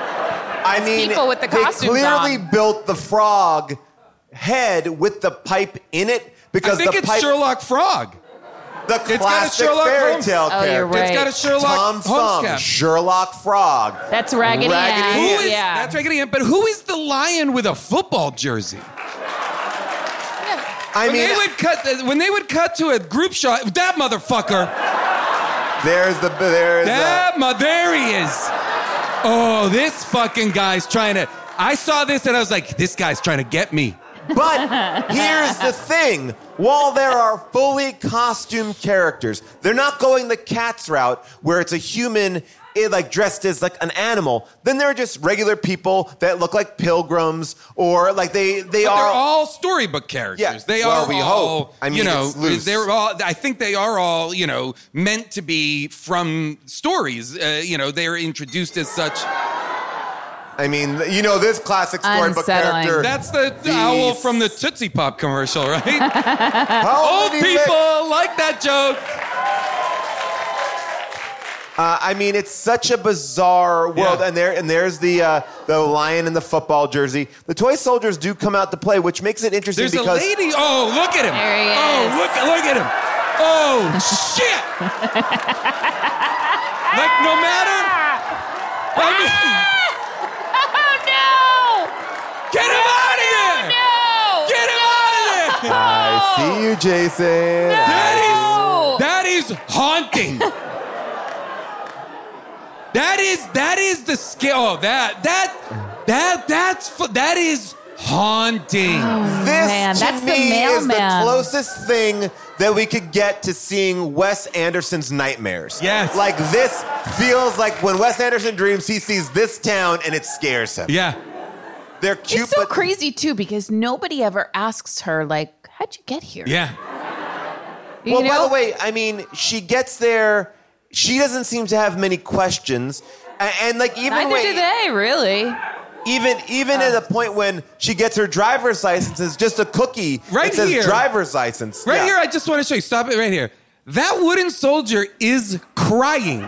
I mean, people with the they costumes clearly on. built the frog head with the pipe in it because I think the it's pipe, Sherlock Frog. the got a classic Sherlock fairy Holmes- tale Oh, character. you're right. It's got a Sherlock Tom Holmes Thumb, cap. Sherlock Frog. That's Raggedy, Raggedy Ann. Ann. Who is, yeah. That's Raggedy Ann. But who is the lion with a football jersey? I When mean, they would cut, when they would cut to a group shot, that motherfucker. there's the there's the, That mo- there he is. Oh, this fucking guy's trying to. I saw this and I was like, this guy's trying to get me. But here's the thing. While there are fully costumed characters, they're not going the Cats route where it's a human eh, like dressed as like an animal. Then there are just regular people that look like pilgrims or like they they But are they're all storybook characters. Yeah, They well, are we all, hope. I mean, you know, it's loose. they're all. I think they are all, you know, meant to be from stories. Uh, you know, they're introduced as such. I mean, you know this classic storybook Unsettling. character. That's the The- owl from the Tootsie Pop commercial, right? How Old many people ma- like that joke. Uh, I mean, it's such a bizarre world, Yeah. and there and there's the uh, the lion in the football jersey. The toy soldiers do come out to play, which makes it interesting There's a because lady. Oh, look at him. There he Oh, is. look, look at him. Oh, shit. Like, no matter. I mean, Oh no! get him out of here. No! Get him out of there. I see you, Jason. That No! is, that is haunting. That is, that is the scale. Oh, that, that, that, that's, fu- that is haunting. This Man, to that's the me is the mailman. closest thing that we could get to seeing Wes Anderson's nightmares. Yes. Like this feels like when Wes Anderson dreams, he sees this town and it scares him. Yeah. They're cute, It's so but crazy too because nobody ever asks her like, "How'd you get here?" Yeah. You well, know? by the way, I mean, she gets there. She doesn't seem to have many questions, and, and like even Neither when, do they, really. Even even at the point when she gets her driver's license, it's just a cookie. Right it says here. driver's license. Right Yeah. here, I just want to show you. Stop it right here. That wooden soldier is crying.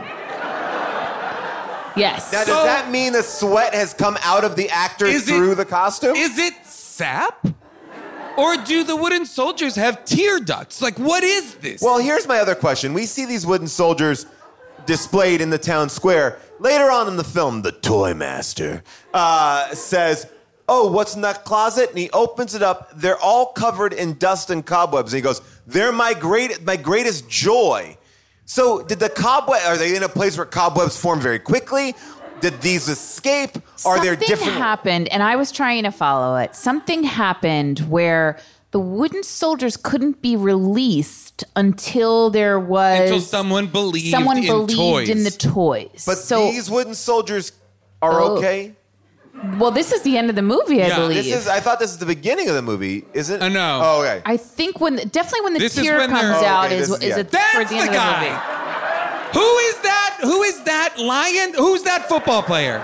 Yes. Now, does So- that mean the sweat has come out of the actor Is it- through the costume? Is it sap? Or do the wooden soldiers have tear ducts? Like, what is this? Well, here's my other question. We see these wooden soldiers displayed in the town square. Later on in the film, the toy master uh, says, "Oh, what's in that closet?" And he opens it up. They're all covered in dust and cobwebs. And he goes, "They're my great, my greatest joy." So, did the cobweb? Are they in a place where cobwebs form very quickly? Did these escape? Are there Something different? happened, and I was trying to follow it. Something happened where the wooden soldiers couldn't be released until there was Until someone believed someone in believed toys. in the toys. But so, these wooden soldiers are Oh. okay. well, this is the end of the movie, I Yeah, believe. This is. I thought this is the beginning of the movie, isn't it? Uh, no. Oh, okay. I think when definitely when the This is tear when comes they're- Oh, out okay, is this is- is yeah. it That's toward the end the of the guy. movie. Who is that? Who is that lion? Who's that football player?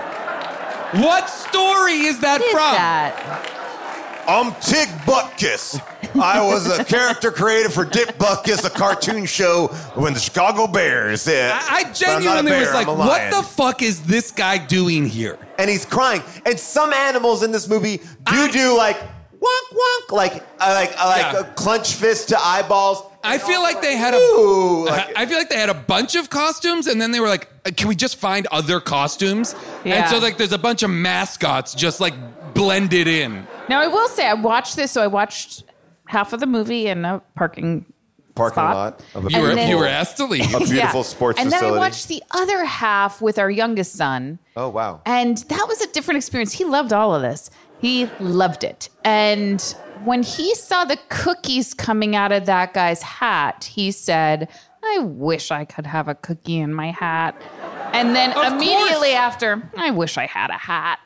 What story is that What is from? that? I'm Tig Butkus. I was a character created for Dick Butkus, a cartoon show when the Chicago Bears. Yeah. I, I But I'm not a genuinely was bear, like, I'm a what lion." the fuck is this guy doing here? And he's crying. And some animals in this movie do do like wonk wonk, like uh, like uh, like Yeah. a clench fist to eyeballs. I feel like they had a. Ooh, like- I feel like they had a bunch of costumes, and then they were like, uh, "Can we just find other costumes?" Yeah. And so, like, there's a bunch of mascots just like blended in. Now I will say I watched this, so I watched half of the movie in a parking Parking spot. lot of a You were And then- you were asked to leave. a beautiful sports and facility. then I watched the other half with our youngest son. Oh wow. And that was a different experience. He loved all of this. He loved it. And when he saw the cookies coming out of that guy's hat, he said, "I wish I could have a cookie in my hat." And then Of immediately course. after, "I wish I had a hat."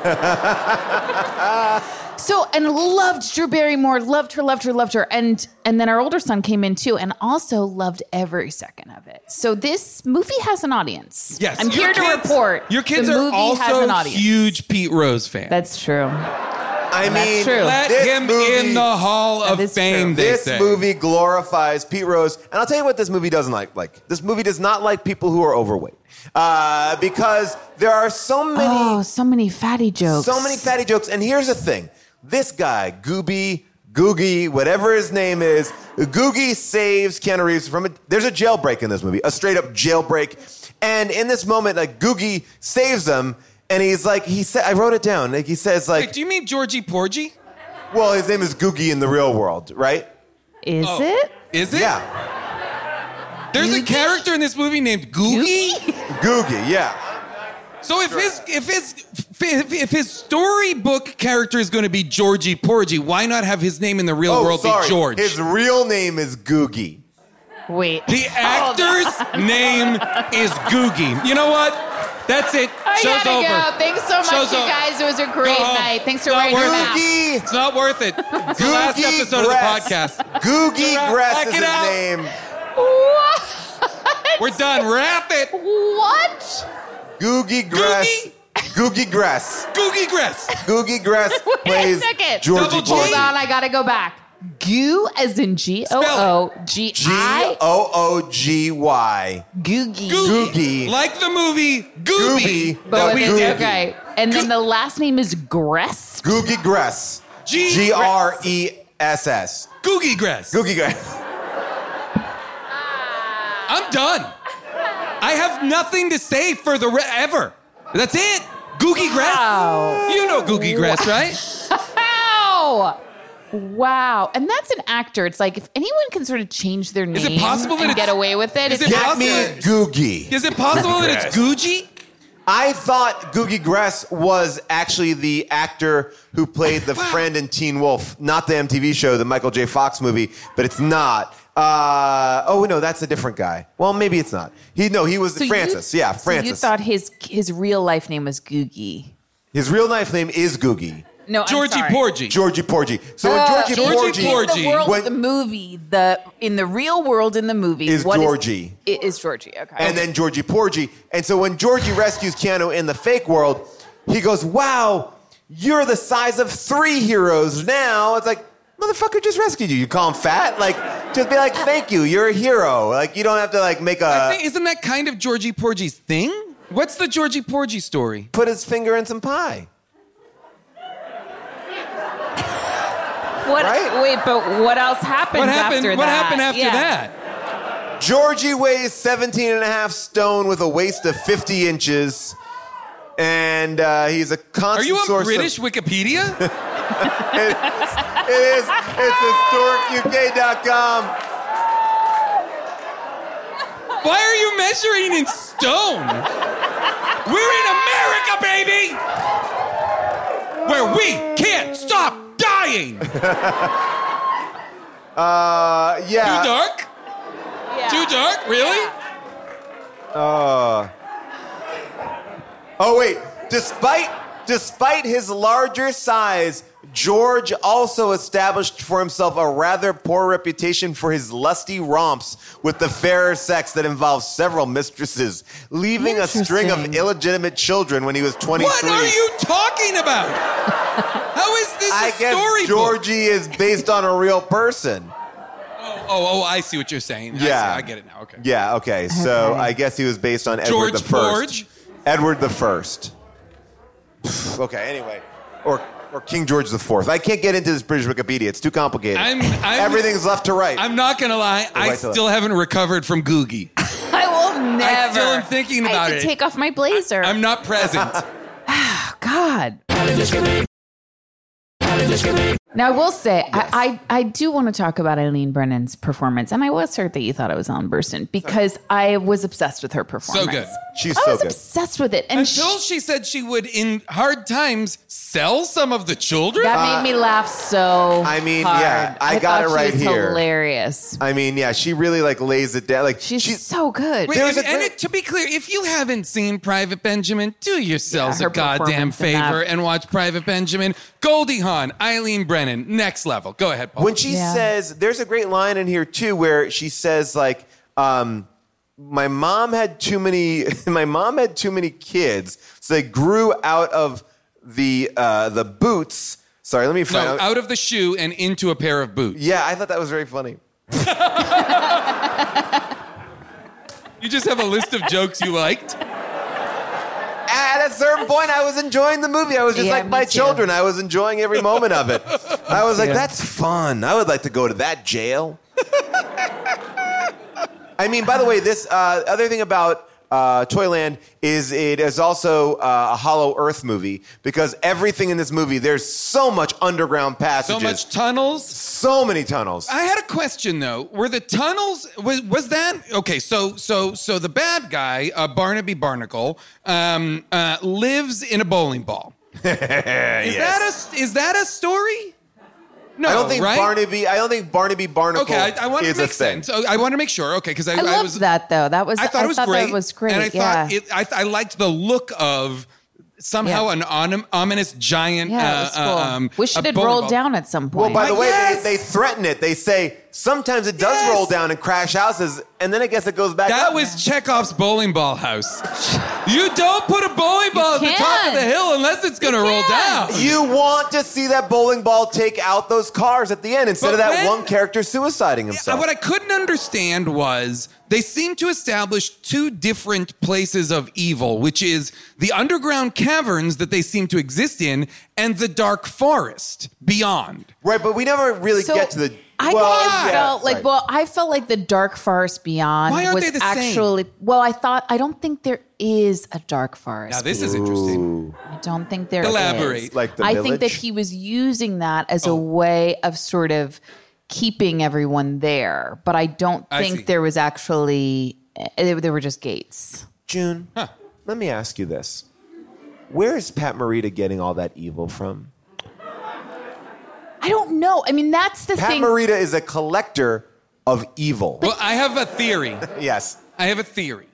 So, and loved Drew Barrymore, loved her, loved her, loved her. And and then our older son came in too and also loved every second of it. So this movie has an audience. Yes, I'm your here to kids- report. Your kids the are movie has also an audience. huge Pete Rose fans. That's true. I mean, true. Let this him movie, in the Hall of is Fame. true. They This say. movie glorifies Pete Rose, and I'll tell you what this movie doesn't like. Like this movie does not like people who are overweight, uh, because there are so many, Oh, so many fatty jokes. so many fatty jokes. And here's the thing: this guy, Gooby, Googie, whatever his name is, Googie saves Keanu Reeves from a. There's a jailbreak in this movie, a straight up jailbreak, and in this moment, like Googie saves him, and he's like, he said, I wrote it down. Like he says, like, Wait, do you mean Georgie Porgy? well, his name is Googie in the real world, right? Is Oh. it? Is it? Yeah, There's a character in this movie named Googie. Googie, yeah. So if his if his if, if his storybook character is going to be Georgie Porgy, why not have his name in the real Oh, world sorry. be George? His real name is Googie. Wait. The actor's name is Googie. You know what? That's it. I Show's gotta over. go. Thanks so much, Show's you over. guys. It was a great Go home. night. Thanks for It's not writing worth that. it. Googie. It's not worth it. It's the last Googie episode of the Gress. podcast. Googie Wrap- Gress back is it his out. name. What? We're done. Wrap it. What? Googie Gress. Googie Gress. Googie Gress. Googie Gress Wait plays a second. Georgie Double G. Porgy. Hold on, I gotta go back. Goo as in G O O G G I. O O G Y. Googie. Googie. Like the movie Gooby. Gooby. But that with we it- did. okay. And then the last name is Gress. Googie Gress. G- G R E S S. Googie Gress. Googie Gress. I'm done. I have nothing to say for the re- ever. That's it. Googie Gress. Wow. You know Googie Gress, right? Wow. Wow. And that's an actor. It's like if anyone can sort of change their name Is it possible that and it's- get away with it, is it's it Get me possible- Googie. Is it possible that it's Gucci? I thought Googie Gress was actually the actor who played the friend in Teen Wolf, not the M T V show, the Michael J. Fox movie, but it's not. Uh, oh, no, that's a different guy. Well, maybe it's not. He No, he was So you- Francis. yeah, So Francis. you thought his his real life name was Googie. His real life name is Googie. No, I'm Georgie sorry. Porgy. Georgie Porgy. So when Uh, Georgie, Georgie Porgy, Porgy. In the world When- of the movie, the in the real world in the movie Is what Georgie. It is Georgie. Okay. and then Georgie Porgy. And so when Georgie rescues Keanu in the fake world, he goes, wow, you're the size of three heroes now. It's like, motherfucker just rescued you. You call him fat? Like, just be like, thank you, you're a hero. Like, you don't have to, like, make I a... think, isn't that kind of Georgie Porgy's thing? What's the Georgie Porgy story? Put his finger in some pie. what? right? Wait, but what else happens What happened? after What that? happened after Yeah. that? Georgie weighs seventeen and a half stone with a waist of fifty inches. And uh, he's a constant Are you on source British of... Wikipedia? It, it is. It's historic U K dot com. Why are you measuring in stone? We're in America, baby! Where we can't stop dying! Uh, yeah. Too dark? Yeah. Too dark? Really? Uh, oh wait, despite despite his larger size, George also established for himself a rather poor reputation for his lusty romps with the fairer sex that involved several mistresses, leaving a string of Interesting. illegitimate children when he was twenty-three. What are you talking about? How is this I a guess storybook? Georgie is based on a real person. Oh, oh, oh, I see what you're saying. I see. Yeah. I get it now. Okay. Yeah, okay. So Okay. I guess he was based on Edward George the First. Porge? Edward the First. Okay, anyway. Or or King George the Fourth. I can't get into this British Wikipedia. It's too complicated. I'm, I'm, Everything's left to right. I'm not gonna lie. I right to still haven't recovered from Googie. I will never. still am thinking I about had it. to take off my blazer. I'm not present. God. Now, I will say, I, I, I do want to talk about Eileen Brennan's performance, and I was hurt that you thought it was Ellen Burstyn because I was obsessed with her performance. So good. She's I so was good. obsessed with it, and Until she, she said she would, in hard times, sell some of the children. that made me laugh so. I mean, hard. yeah, I got thought it right she was here. Hilarious. I mean, yeah, she really like lays it down. Like She's she, so good. Wait, There was and, a and great- it, to be clear, if you haven't seen Private Benjamin, do yourselves Yeah, her a goddamn performance in that. favor and watch Private Benjamin. Goldie Hawn, Eileen Brennan, next level. Go ahead, Paul. when she Yeah. says, there's a great line in here too where she says like, um, my mom had too many. My mom had too many kids, so they grew out of the uh, the boots. Sorry, let me find no, out. out of the shoe and into a pair of boots. Yeah, I thought that was very funny. You just have a list of jokes you liked. At a certain point, I was enjoying the movie. I was just Yeah, like me my too. children. I was enjoying every moment of it. I was like, too. that's fun. I would like to go to that jail. I mean, by the way, this uh, other thing about uh, Toyland is it is also uh, a Hollow Earth movie because everything in this movie, there's so much underground So passages. much tunnels. So many tunnels. I had a question though. Were the tunnels was was that okay? So so so the bad guy, uh, Barnaby Barnacle, um, uh, lives in a bowling ball. Is that a is that a story? No, I don't think right? Barnaby. I don't think Barnaby Barnacle Okay, I, I want to is make a thing. sense. Oh, I want to make sure. Okay, because I, I loved was that though. That was I thought it was great. That was great. and I yeah. thought it, I, I liked the look of somehow Yeah. an onom- ominous giant. yeah, it uh, was cool. uh, um, Wish a it had bowling rolled ball. down at some Well, point. by the way, Yes! they, they threaten it. They say sometimes it does Yes! roll down and crash houses, and then I guess it goes back That up. was Chekhov's bowling ball house. You don't put a bowling ball at the top of the can't. hill unless it's going to roll down. You want to see that bowling ball take out those cars at the end instead But of that when- one character suiciding Yeah, himself. what I couldn't understand was they seem to establish two different places of evil, which is the underground caverns that they seem to exist in and the dark forest beyond. right, but we never really So, get to the. I well, kind of yeah, felt like, right. well, I felt like the Dark Forest Beyond Why aren't was they the same? actually. Well, I thought I don't think there is a Dark Forest. Now, this is interesting. I don't think there is. Elaborate. Like the I think that village? he was using that as Oh. a way of sort of keeping everyone there, but I don't I think see. there was actually. eh, There were just gates. June, let me ask you this: where is Pat Morita getting all that evil from? I don't know. I mean, that's the Pat thing. Morita is a collector of evil. Well, I have a theory. Yes. I have a theory.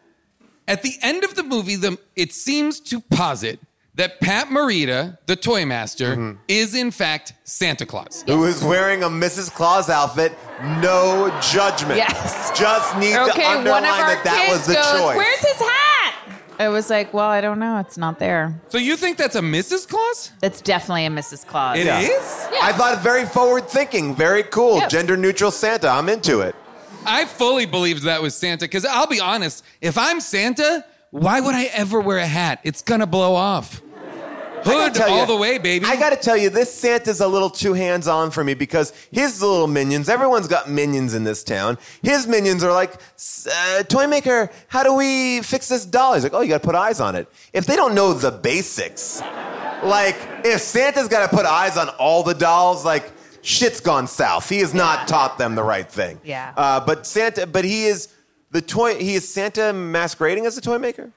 At the end of the movie, the, it seems to posit that Pat Morita, the toy master, mm-hmm. is in fact Santa Claus. Who is wearing a Missus Claus outfit. No judgment. Yes. Just need okay, to underline that that was the goes, choice. Where's his hat? It was like, well, I don't know. It's not there. So you think that's a Missus Claus? That's definitely a Missus Claus. It yeah. is? Yeah. I thought very forward thinking. Very cool. Yep. Gender neutral Santa. I'm into it. I fully believed that was Santa, because I'll be honest, if I'm Santa, why would I ever wear a hat? It's gonna blow off. Hood all you, the way, baby. I gotta tell you, this Santa's a little too hands-on for me because his little minions, everyone's got minions in this town. His minions are like, uh, toy maker, how do we fix this doll? He's like, oh, you gotta put eyes on it. If they don't know the basics, like, if Santa's gotta put eyes on all the dolls, like, shit's gone south. He has not yeah. taught them the right thing. Yeah. Uh, but Santa, but he is the toy, he is Santa masquerading as a toy maker?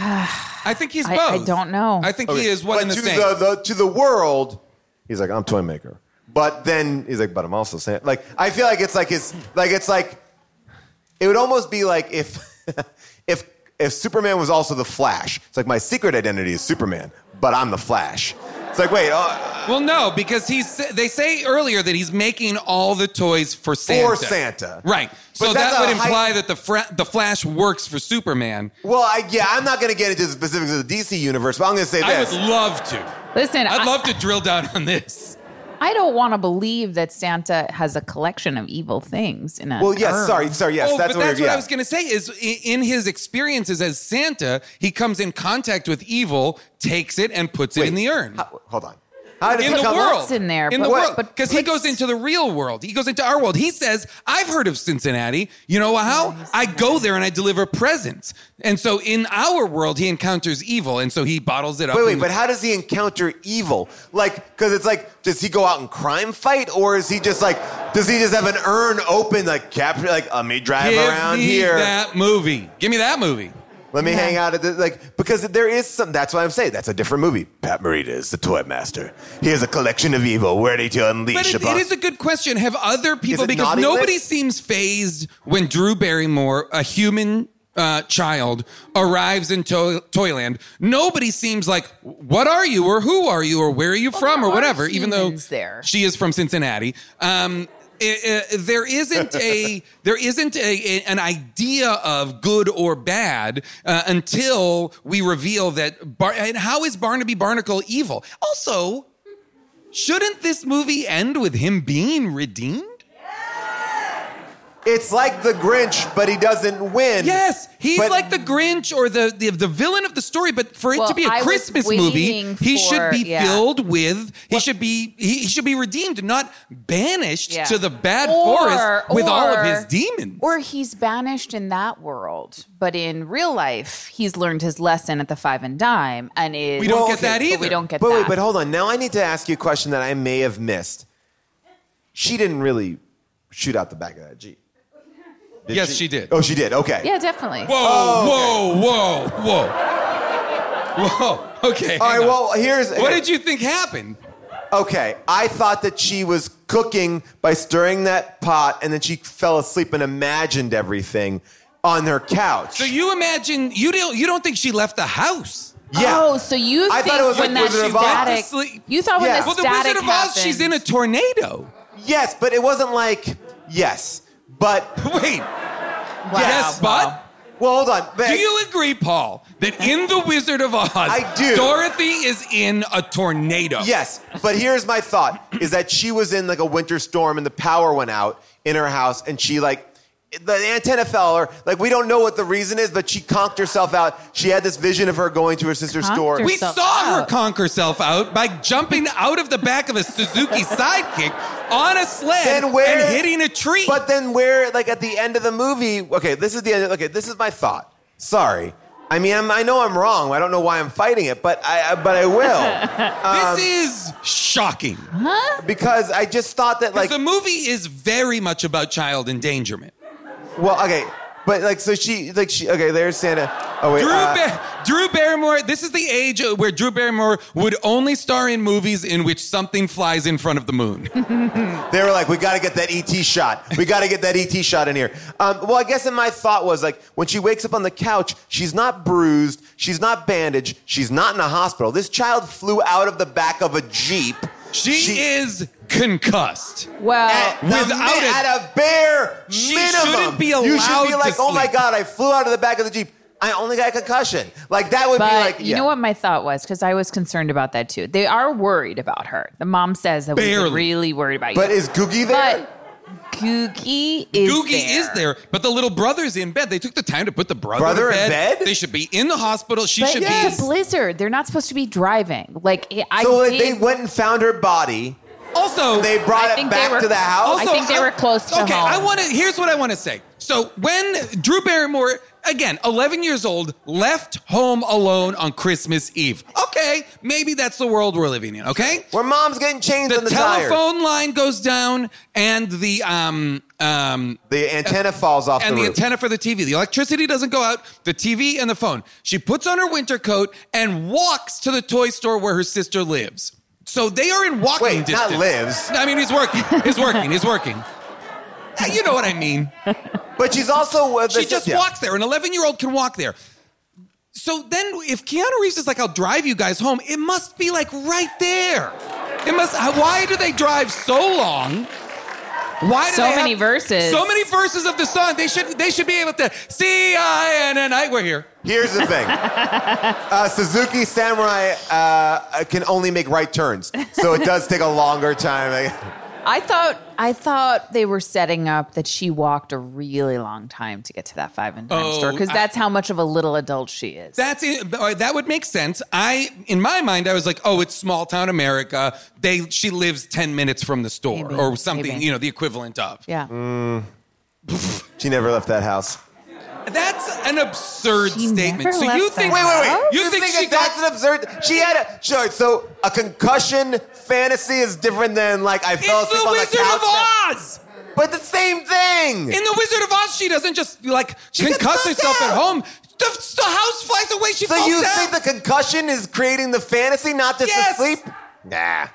I think he's both. I, I don't know. I think okay. he is one but and the to same. The, the, to the world, he's like, I'm toy maker. But then he's like, but I'm also Santa. Like, I feel like it's like his, like it's like, it would almost be like if, if, if Superman was also the Flash. It's like my secret identity is Superman, but I'm the Flash. It's like, wait. Uh, well, no, because he's. They say earlier that he's making all the toys for Santa. For Santa. Right. So but that would imply high... that the fra- the Flash works for Superman. Well, I, yeah, I'm not going to get into the specifics of the D C universe, but I'm going to say this. I would love to. Listen, I'd I, love to drill down on this. I don't want to believe that Santa has a collection of evil things in a Well, yes, urn. sorry, sorry, yes, oh, that's but what, that's what yeah. I was going to say is in his experiences as Santa, he comes in contact with evil, takes it, and puts Wait, it in the urn. How, hold on. How did in he the come world. What's in there? In but, the world. But Because he goes into the real world. He goes into our world. He says, I've heard of Cincinnati. You know how? I go there and I deliver presents. And so in our world, he encounters evil. And so he bottles it up. Wait, wait, but how does he encounter evil? Like, because it's like, does he go out and crime fight? Or is he just like, does he just have an urn open, like, capture, like, let me drive Give around me here? that movie. Give me that movie. Let me Yeah. hang out at the, like, because there is some, that's why I'm saying, that's a different movie. Pat Morita is the toy master. He has a collection of evil ready to unleash But it, upon. it is a good question. Have other people, it because naughty nobody list? seems fazed when Drew Barrymore, a human uh, child, arrives in to- Toyland. Nobody seems like, what are you, or who are you, or where are you Well, from, there or are whatever, even though humans there. she is from Cincinnati. Um, it, it, there isn't a there isn't a, a, an idea of good or bad uh, until we reveal that. Bar- and how is Barnaby Barnacle evil? Also, shouldn't this movie end with him being redeemed? It's like the Grinch, but he doesn't win. Yes, he's But- like the Grinch or the, the the villain of the story. But for it Well, to be a I was Christmas movie, waiting he for- should be yeah. filled with. He should be he, he should be redeemed, not banished Yeah. to the bad Or- forest with all of or- his demons. Or he's banished in that world, but in real life, he's learned his lesson at the Five and Dime, and is We don't Well, get okay, that but either. we don't get But that. wait, but hold on. Now I need to ask you a question that I may have missed. She didn't really shoot out the back of that Jeep. Did Yes, she did. Oh, she did. Okay. Yeah, definitely. Whoa, Oh, whoa, whoa, whoa, whoa. Okay. All hang right. on. Well, here's. what did you think happened? Okay, I thought that she was cooking by stirring that pot, and then she fell asleep and imagined everything on her couch. So you imagine you don't you don't think she left the house? Yeah. Oh, so you I think thought it was when like that Wizard of Oz. static... Sleep. You thought when Yeah. the Well, the static Wizard of Oz, she's in a happened- tornado. Yes, but it wasn't like yes, but Wait. Wow, yes, wow. but. well, hold on. Do you agree, Paul, that in The Wizard of Oz, I do. Dorothy is in a tornado? Yes, but here's my thought: is that she was in like a winter storm and the power went out in her house, and she like the antenna fell, or like we don't know what the reason is, but she conked herself out. She had this vision of her going to her sister's Conked store. herself. We Herself saw her out. conk herself out by jumping out of the back of a Suzuki Sidekick on a sled Then where- and hitting a tree. But then where, like at the end of the movie, okay, this is the end. Okay, this is my thought. Sorry. I mean, I'm, I know I'm wrong. I don't know why I'm fighting it, but I, I- but I will. this is shocking. Because I just thought that, Because like, the movie is very much about child endangerment. well, okay, but like, so she, like, she, okay, there's Santa. Oh, wait, Drew, uh, Bar- Drew Barrymore, this is the age where Drew Barrymore would only star in movies in which something flies in front of the moon. They were like, we got to get that E T shot. We got to get that E T shot in here. Um, well, I guess in my thought was like, when she wakes up on the couch, she's not bruised, she's not bandaged, she's not in a hospital. This child flew out of the back of a Jeep. She, she is concussed. Well, at, without the, a, at a bare she minimum. shouldn't be allowed You should be to like, oh my sleep. God, I flew out of the back of the Jeep. I only got a concussion. Like, that would but be like, you yeah. know what my thought was? Because I was concerned about that too. They are worried about her. The mom says that Barely. we're really worried about you. But is Googie there? But Googie is Googie there. is there, but the little brother's in bed. They took the time to put the brother, Brother to in bed. bed? They should be in the hospital. She But should it's be. a blizzard. They're not supposed to be driving. Like I So did, they went and found her body. Also, They brought I it think back they were- to the house. Also- I think they were close to okay, home. I want to. Here's what I want to say. So when Drew Barrymore, again, eleven years old, left home alone on Christmas Eve. Okay, maybe that's the world we're living in. Okay, Where mom's getting changed the on the tires. telephone line goes down, and the um um. The antenna falls off And the the roof. antenna for the T V. The electricity doesn't go out, the T V and the phone. She puts on her winter coat and walks to the toy store where her sister lives. So they are in walking Wait, distance. not lives. I mean, he's working. He's working. He's working. You know what I mean. But she's also... Uh, She this- just yeah. walks there. An eleven-year-old can walk there. So then if Keanu Reeves is like, I'll drive you guys home, it must be like right there. It must. Why do they drive so long? Why do So they many have verses. So many verses of the song. They should they should be able to see I and then I we're here. Here's the thing. uh, Suzuki Samurai uh, can only make right turns. So it does take a longer time. I thought I thought they were setting up that she walked a really long time to get to that five and dime Oh, store because I- that's how much of a little adult she is. That's it. Uh, That would make sense. I, in my mind, I was like, oh, it's small town America. They, she lives ten minutes from the store Maybe, or something, maybe. you know, the equivalent of. yeah. Mm. She never left that house. That's an absurd She statement. never So left you that think? Wait, wait, wait. You, You think, think she that that's got? an absurd... She had a... Sure, so a concussion fantasy is different than, like, I fell It's asleep the on the Wizard couch. of Oz. But the same thing. In the Wizard of Oz, she doesn't just like She gets concuss knocked herself out. at home. The, the house flies away. She so falls you down. think the concussion is creating the fantasy, not just Yes. the sleep? Nah.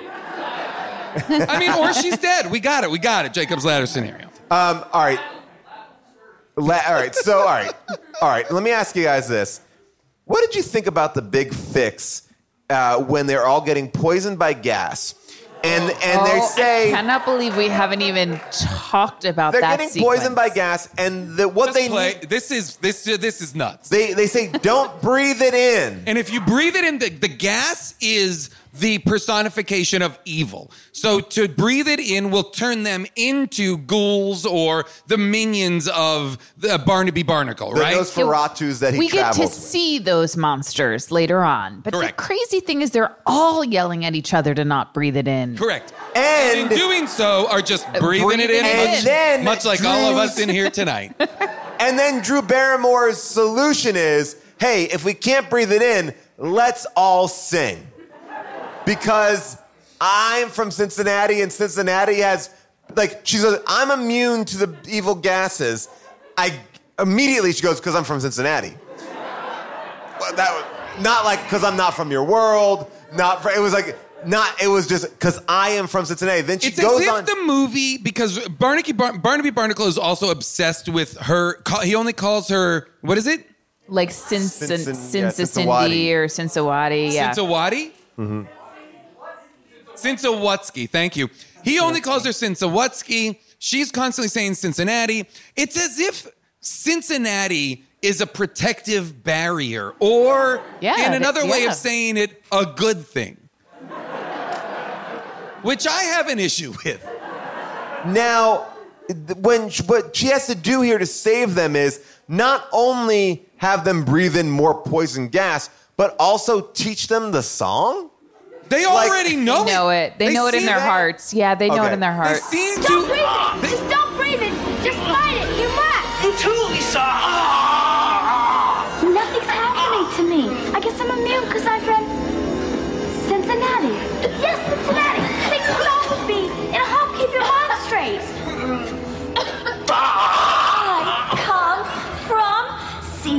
I mean, or she's dead. We got it. We got it. Jacob's ladder scenario. Um, all right. La- all right. So, all right. All right. Let me ask you guys this. What did you think about the big fix uh, when they're all getting poisoned by gas? And and they Oh, say I cannot believe we haven't even talked about they're that getting sequence. poisoned by gas, and the, what Just they play. need, This is this this is nuts. they they say don't breathe it in. And if you breathe it in, the, the gas is the personification of evil. So to breathe it in will turn them into ghouls or the minions of the Barnaby Barnacle, The right? Nosferatus that he we get to travels with. see those monsters later on. But Correct. the crazy thing is they're all yelling at each other to not breathe it in. Correct. And- in doing so, are just breathing it breathing in, it much, in. then much like all of Drew's- us in here tonight. And then Drew Barrymore's solution is, hey, if we can't breathe it in, let's all sing. Because I'm from Cincinnati, and Cincinnati has, like, she says, I'm immune to the evil gases. I immediately, she goes, because I'm from Cincinnati. Well, that was, not like, because I'm not from your world, not, for, it was like, not, it was just, because I am from Cincinnati. Then she It's goes as if on. the movie, because Barnaby, Bar- Barnaby Barnacle is also obsessed with her. Call, he only calls her, what is it? Like Cincy Cincin- yeah, Cincy Cincinnati. or Cincinnati. Yeah. Cincinnati? Mm-hmm. Cinsawatsky, thank you. He only calls her Cinsawatsky. She's constantly saying Cincinnati. It's as if Cincinnati is a protective barrier, or Yeah, in another way yeah. of saying it, a good thing. Which I have an issue with. Now, th- when sh- what she has to do here to save them is not only have them breathe in more poison gas, but also teach them the song? They Like- already know They know it. They, know it in see their that. hearts. Yeah, they know Okay. it in their They hearts. seem Don't to. breathe it! they- Just don't breathe it! Just fight it! You must! You too, Lisa. Ah! Nothing's happening to me. I guess I'm immune because I'm from Cincinnati. Yes, Cincinnati! Sing the song with me. It'll help keep your mind straight. I come from C I N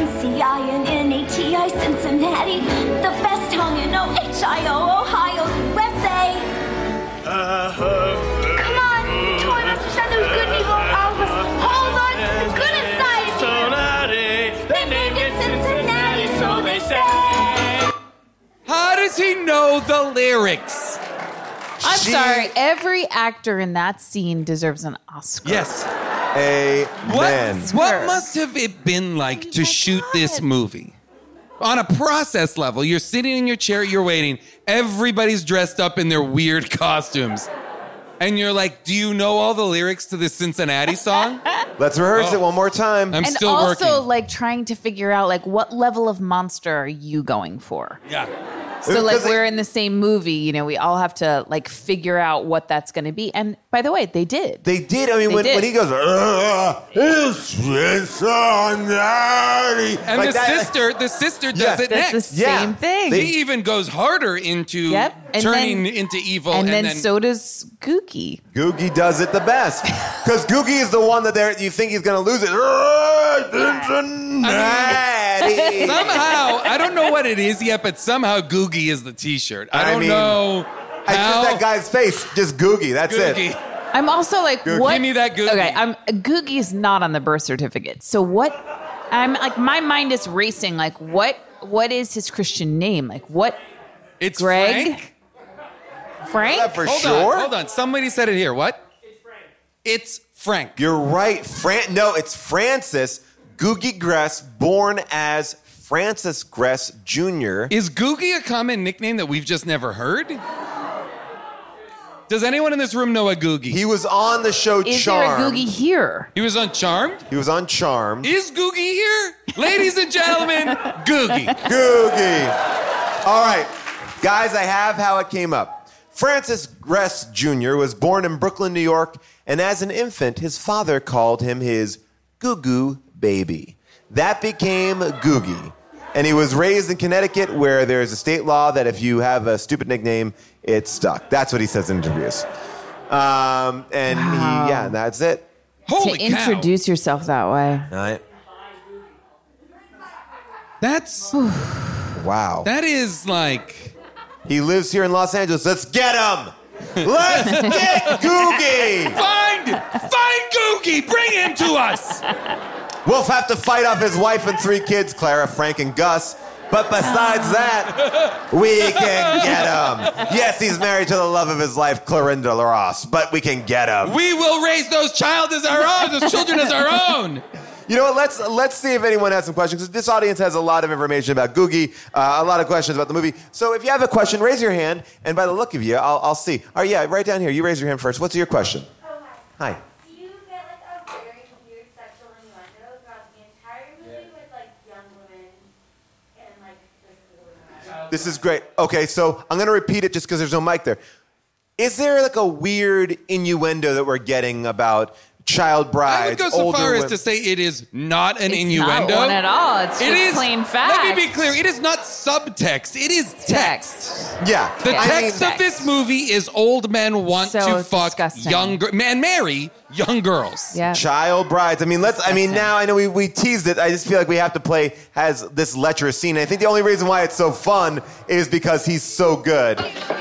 C I N N A T I, Cincinnati. The best town you know, H I O, Ohio, U S A. Uh-huh. Come on, Toy Master said there's good and evil around us. Hold on, the good inside of you. They named it Cincinnati, so they say. How does he know the lyrics? I'm She- sorry. Every actor in that scene deserves an Oscar. Yes. Amen. What, what must have it been like to shoot this movie? On a process level, you're sitting in your chair, you're waiting. Everybody's dressed up in their weird costumes. And you're like, do you know all the lyrics to this Cincinnati song? Let's rehearse Oh. it one more time. I'm and still also, working. like, trying to figure out, like, what level of monster are you going for? Yeah. So, like, Because it- we're in the same movie, you know, we all have to, like, figure out what that's going to be. And, by the way, they did. They did. I mean, They when, did. when he goes, "Uh, it's Cincinnati," And like the that- sister, the sister does Yeah. it That's next. the Yeah. same thing. He even goes harder into Yep. And turning then- into evil. and, And, then, then so does Googie. Googie does it the best because Googie is the one that they're, you think he's going to lose it. "Uh, Cincinnati." somehow, I don't know what it is yet, but somehow Googie is the T-shirt. I I don't mean, know It's how. just that guy's face, just Googie. That's Googie. it. I'm also like, Googie. what? Give me that Googie. Okay, I'm Googie's not on the birth certificate. So what? I'm like, my mind is racing. Like, what? What is his Christian name? Like, what? It's Greg? Frank. Frank? That for Hold sure. on, hold on. Somebody said it here. What? It's Frank. It's Frank. You're right. Fran- no, it's Francis Googie Gress, born as Francis Gress Junior Is Googie a common nickname that we've just never heard? Does anyone in this room know a Googie? He was on the show Is Charmed. there a Googie here? He was on Charmed? He was on Charmed. Is Googie here? Ladies and gentlemen, Googie. Googie. All right. Guys, I have how it came up. Francis Gress Junior was born in Brooklyn, New York, and as an infant, his father called him his Goo Goo baby. That became Googie. And he was raised in Connecticut, where there's a state law that if you have a stupid nickname, it's stuck. That's what he says in interviews. Um, and Wow. he, yeah, that's it. Holy to cow. introduce yourself that way. All right. That's, Wow. that is like, He lives here in Los Angeles. Let's get him. Let's get Googie. find, find Googie, bring him to us. We'll have to fight off his wife and three kids, Clara, Frank, and Gus. But besides that, we can get him. Yes, he's married to the love of his life, Clorinda Ross, but we can get him. We will raise those child as our own, those children as our own. You know what? Let's let's see if anyone has some questions. 'Cause this audience has a lot of information about Googie, uh, a lot of questions about the movie. So if you have a question, raise your hand, and by the look of you, I'll, I'll see. All right, yeah, right down here. You raise your hand first. What's your question? Oh, hi. Hi. Do you get like a very weird sexual innuendo throughout the entire movie with like young women and like like older men? This is great. Okay, so I'm going to repeat it just because there's no mic there. Is there like a weird innuendo that we're getting about child brides? I would go so older far as women? to say it is not an It's innuendo. not one at all. It's It just is- plain fact. Let me be clear. It is not subtext. It is text. Text. Yeah. The I text mean, of this movie is old men want So to fuck disgusting. young girls and marry young girls. Yeah. child brides. I mean, let's. I mean, Disgusting. now I know we, we teased it. I just feel like we have to play has this lecherous scene. I think the only reason why it's so fun is because he's so good.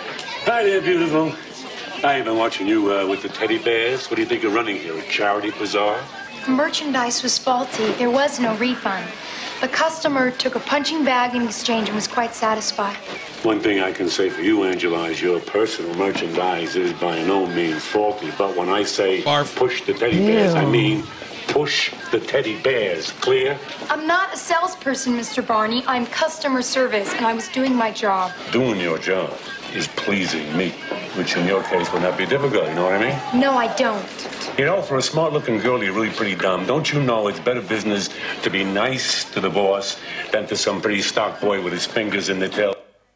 Hi there, beautiful. I've been watching you uh, with the teddy bears. What do you think of running here? A charity bazaar? Merchandise was faulty. There was no refund. The customer took a punching bag in exchange and was quite satisfied. One thing I can say for you, Angela, is your personal merchandise is by no means faulty. But when I say Barf. push the teddy bears, I Ew. mean push the teddy bears. Clear? I'm not a salesperson, Mister Barney. I'm customer service, and I was doing my job. Doing your job is pleasing me, which in your case would not be difficult, you know what I mean? No, I don't. You know, for a smart-looking girl, you're really pretty dumb. Don't you know it's better business to be nice to the boss than to some pretty stock boy with his fingers in the tail?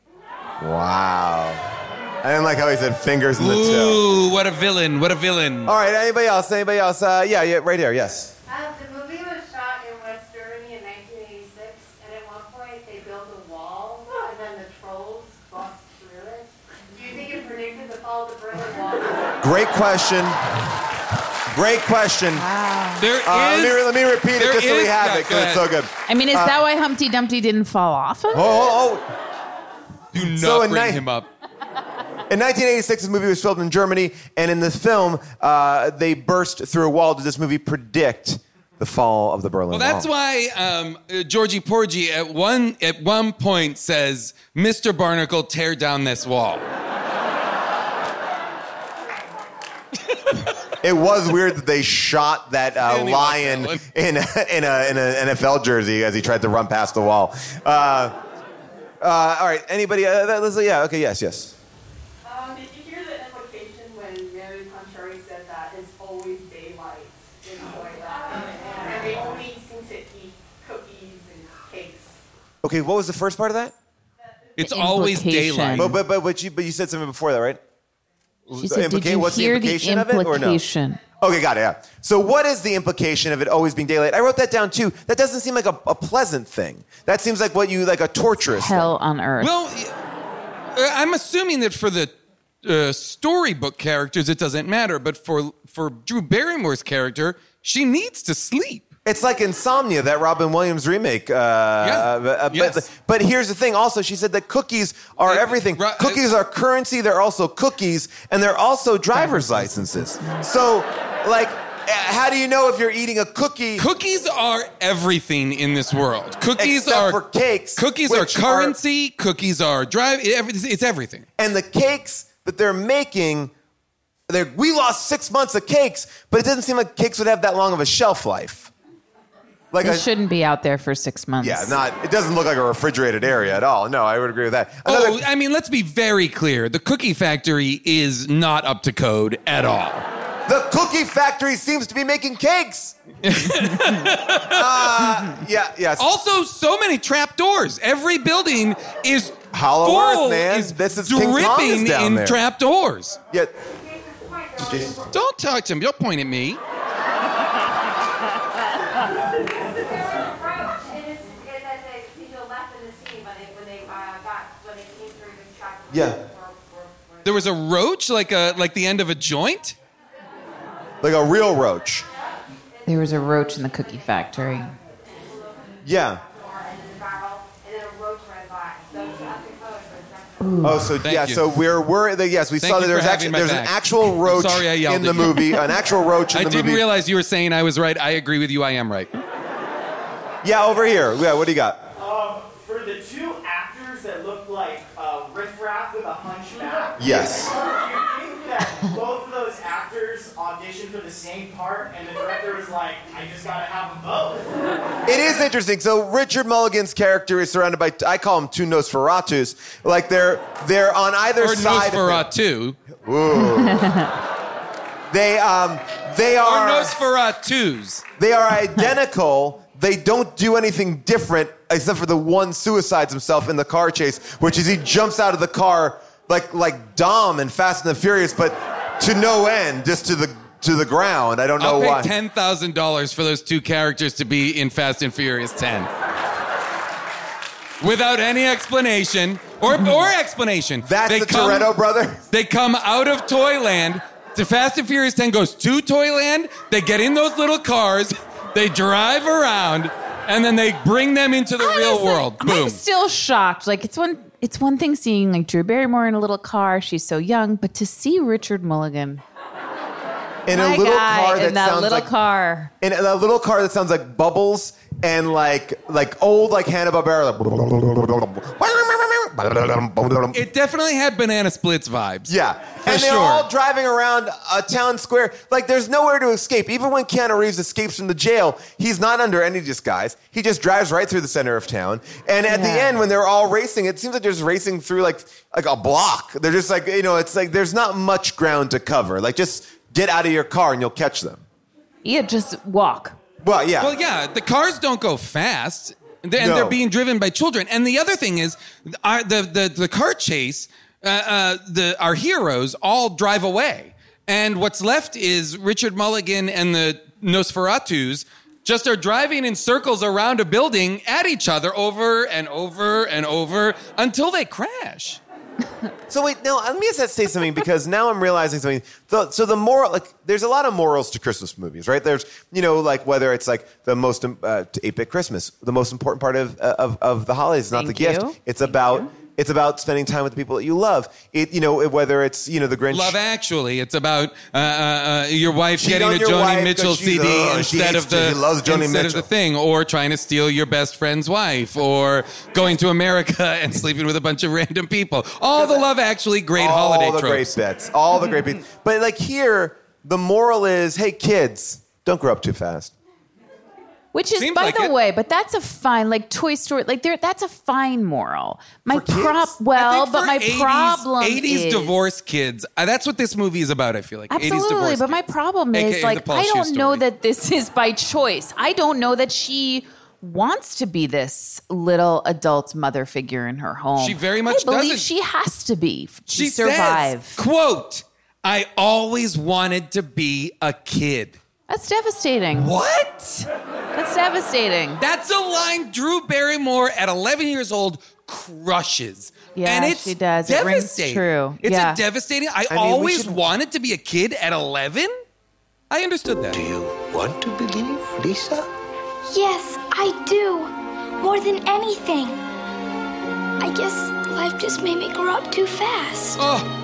Wow. I didn't like how he said fingers in the tail. Ooh, what a villain! What a villain! All right. Anybody else? Anybody else? Uh, yeah, yeah, right here. Yes. Uh, the movie was shot in West Germany in nineteen eighty-six, and at one point they built a wall, and then the trolls bust through it. Do you think it predicted the fall of the Berlin Wall? Great question. Great question. Wow. There Uh, let, is- me, let me repeat it there just so we is- have yeah, it because go it's so ahead. good. I mean, is Uh, that why Humpty Dumpty didn't fall off of it? Oh, oh, Do not So in bring ni- him up. oh. In nineteen eighty-six, this movie was filmed in Germany, and in the film, uh, they burst through a wall. Did this movie predict the fall of the Berlin Well, Wall? that's why um, uh, Georgie Porgy at one at one point says, "Mister Barnacle, tear down this wall." It was weird that they shot that uh, Anyway, lion that one. in a, in, a, in an N F L jersey as he tried to run past the wall. Uh, uh, all right, anybody? Uh, that, let's- yeah, okay, yes, yes. Um, did you hear the implication when Mary Contrary said that it's always daylight in Toyland, and they only seem to eat cookies and cakes? Okay, what was the first part of that? It's always Implication. daylight. But but but but you, but you said something before that, right? She said, did you what's hear the the implication of it, or no? implication? Okay, got it. Yeah. So, what is the implication of it always being daylight? I wrote that down too. That doesn't seem like a, a pleasant thing. That seems like what you like a torturous Hell on earth. Well, uh, I'm assuming that for the uh, storybook characters, it doesn't matter. But for for Drew Barrymore's character, she needs to sleep. It's like Insomnia, that Robin Williams remake. Uh, uh, but, yes. but here's the thing. Also, she said that cookies are Uh, everything. ri- Cookies are currency. They're also cookies, and they're also driver's licenses. So, like, uh, how do you know if you're eating a cookie? Cookies are everything in this world. Cookies Except are for cakes, Cookies are which are- currency. Cookies are drive. It's everything. And the cakes that they're making, they're, we lost six months of cakes, but it doesn't seem like cakes would have that long of a shelf life. Like It a, shouldn't be out there for six months. yeah, not. It doesn't look like a refrigerated area at all. No, I would agree with that. Another, Oh, I mean, let's be very clear. The Cookie Factory is not up to code at all. The Cookie Factory seems to be making cakes. uh, yeah, yes. Also, so many trap doors. Every building is Hollow full, Earth, man. is This is King Kong is dripping down in there. trap doors. Yeah. Don't talk to me. Don't point at me. Yeah. There was a roach, like a like the end of a joint. Like a real roach. There was a roach in the cookie factory. Yeah. Oh, so Thank yeah, you. so we're we're the, yes, we Thank saw you that there's for actually having my there's back. an actual roach Sorry I yelled in the at you. movie, an actual roach in I the didn't movie. realize you were saying I was right. I agree with you. I am right. Yeah, over here. Yeah, what do you got? Um, for the two actors that look like uh, Riff Raff with a hunchback. Yes. Do you think that both of those actors auditioned for the same part, and the director was like, "I just gotta have them both"? It is interesting. So Richard Mulligan's character is surrounded by I call them two Nosferatus. Like they're they're on either Or side. Nosferatu. Of him. Ooh. they um they Or are Nosferatus. they are identical. They don't do anything different except for the one suicides himself in the car chase, which is he jumps out of the car like like Dom in Fast and the Furious, but to no end, just to the to the ground. I don't know I'll pay why. ten thousand dollars for those two characters to be in Fast and Furious ten, without any explanation or or explanation. That's They the come- Toretto brother. They come out of Toyland. The Fast and Furious ten goes to Toyland. They get in those little cars. They drive around, and then they bring them into the real world. Boom. I'm still shocked. Like it's one it's one thing seeing like Drew Barrymore in a little car, she's so young, but to see Richard Mulligan In my a little guy, car that, in that sounds little like car. in a little car that sounds like Bubbles and like like old like Hanna-Barbera. Like, It definitely had Banana Splits vibes. yeah, For and they're sure. all driving around a town square. Like there's nowhere to escape. Even when Keanu Reeves escapes from the jail, he's not under any disguise. He just drives right through the center of town. And at the Yeah. end, when they're all racing, it seems like they're just racing through like like a block. They're just like you know, it's like there's not much ground to cover. Like just get out of your car and you'll catch them. Yeah, just walk. Well, yeah. Well, yeah, the cars don't go fast, and they're, and No. they're being driven by children. And the other thing is, our, the, the the car chase, uh, uh, the our heroes all drive away, and what's left is Richard Mulligan and the Nosferatus just are driving in circles around a building at each other over and over and over until they crash. So wait, no, let me just say something because now I'm realizing something. So, so the moral, like, there's a lot of morals to Christmas movies, right? There's, you know, like whether it's like the most uh, to eight-bit Christmas, the most important part of of, of the holidays is not Thank the gift. you. It's Thank about you. it's about spending time with the people that you love. It, you know, whether it's you know the Grinch. Love Actually. It's about uh, uh, uh, your wife Cheat getting on a your Joni wife Mitchell 'cause she's- C D oh, she instead hates- of the she loves Joni instead Mitchell. of the thing, or trying to steal your best friend's wife, or going to America and sleeping with a bunch of random people. All the Love Actually great all holiday the tropes. great bits, all the great bits. But like here, the moral is, hey kids, don't grow up too fast. Which is, Seems by like the it. way, but that's a fine, like Toy Story, like there, that's a fine moral. My For kids? prop, I well, think but for my eighties problem eighties is divorce kids. Uh, that's what this movie is about. I feel like eighties absolutely. divorce But my kids. problem A K A is the like Paul I Scheer don't know story. that this is by choice. I don't know that she wants to be this little adult mother figure in her home. She very much I believe doesn't. she has to be to She survive. says, quote, I always wanted to be a kid. That's devastating. What? That's devastating. That's a line Drew Barrymore at eleven years old crushes. Yeah, and it's she does. It rings devastating. true. It's Yeah. a devastating. I, I mean, we always should- wanted to be a kid at eleven. I understood that. Do you want to believe, Lisa? Yes, I do. More than anything. I guess life just made me grow up too fast. Oh,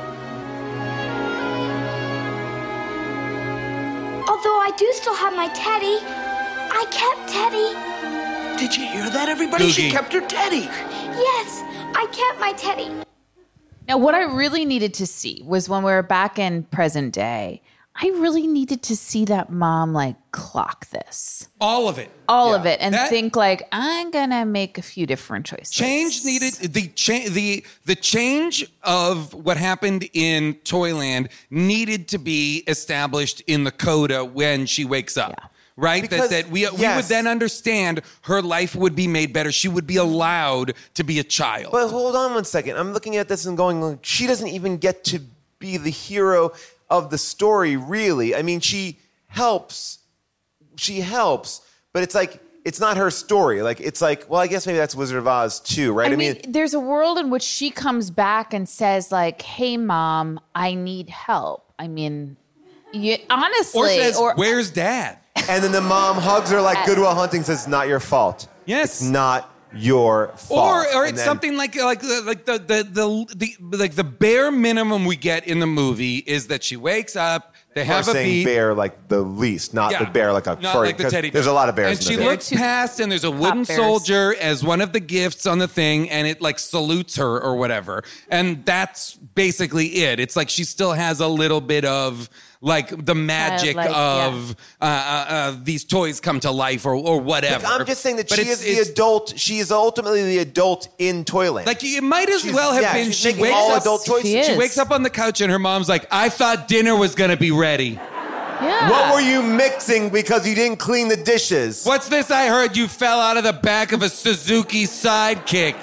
Although I do still have my teddy. I kept Teddy. Did you hear that, everybody? She Googie. kept her teddy. Yes, I kept my teddy. Now, what I really needed to see was when we were back in present day, I really needed to see that mom like clock this. all of it. All of it. And That- think like, I'm going to make a few different choices. Change needed the cha- the the change of what happened in Toyland needed to be established in the coda when she wakes up. Yeah. Right? Because- that that we we yes. would then understand her life would be made better. She would be allowed to be a child. But hold on one second. I'm looking at this and going, like, she doesn't even get to be the hero of the story, really. I mean, she helps. She helps, but it's like, it's not her story. Like, it's like, well, I guess maybe that's Wizard of Oz too, right? I mean, there's a world in which she comes back and says like, hey, mom, I need help. I mean, you, honestly. or says, or- "Where's Dad?" and then the mom hugs her like Yes. Goodwill Hunting, says, not your fault. Yes. It's not your fault. Or, or And it's then- something like like like the the, the the like the bare minimum we get in the movie is that she wakes up, they Or have a saying beat. bear like the least, not Yeah. the bear like a Not furry. like the 'cause teddy bear. There's a lot of bears. And in she the looks past, and there's a wooden bears. soldier as one of the gifts on the thing, and it like salutes her or whatever. And that's basically it. It's like she still has a little bit of like the magic Childlike, of uh, uh, uh, these toys come to life or or whatever. I'm just saying that But she it's- is the it's- adult. She is ultimately the adult in Toyland. Like it might as She's- well have yeah, been. she's She making wakes all up. adult choices. She is. wakes up on the couch and her mom's like, "I thought dinner was gonna be ready. yeah. What were you mixing because you didn't clean the dishes? What's this? I heard you fell out of the back of a Suzuki Sidekick.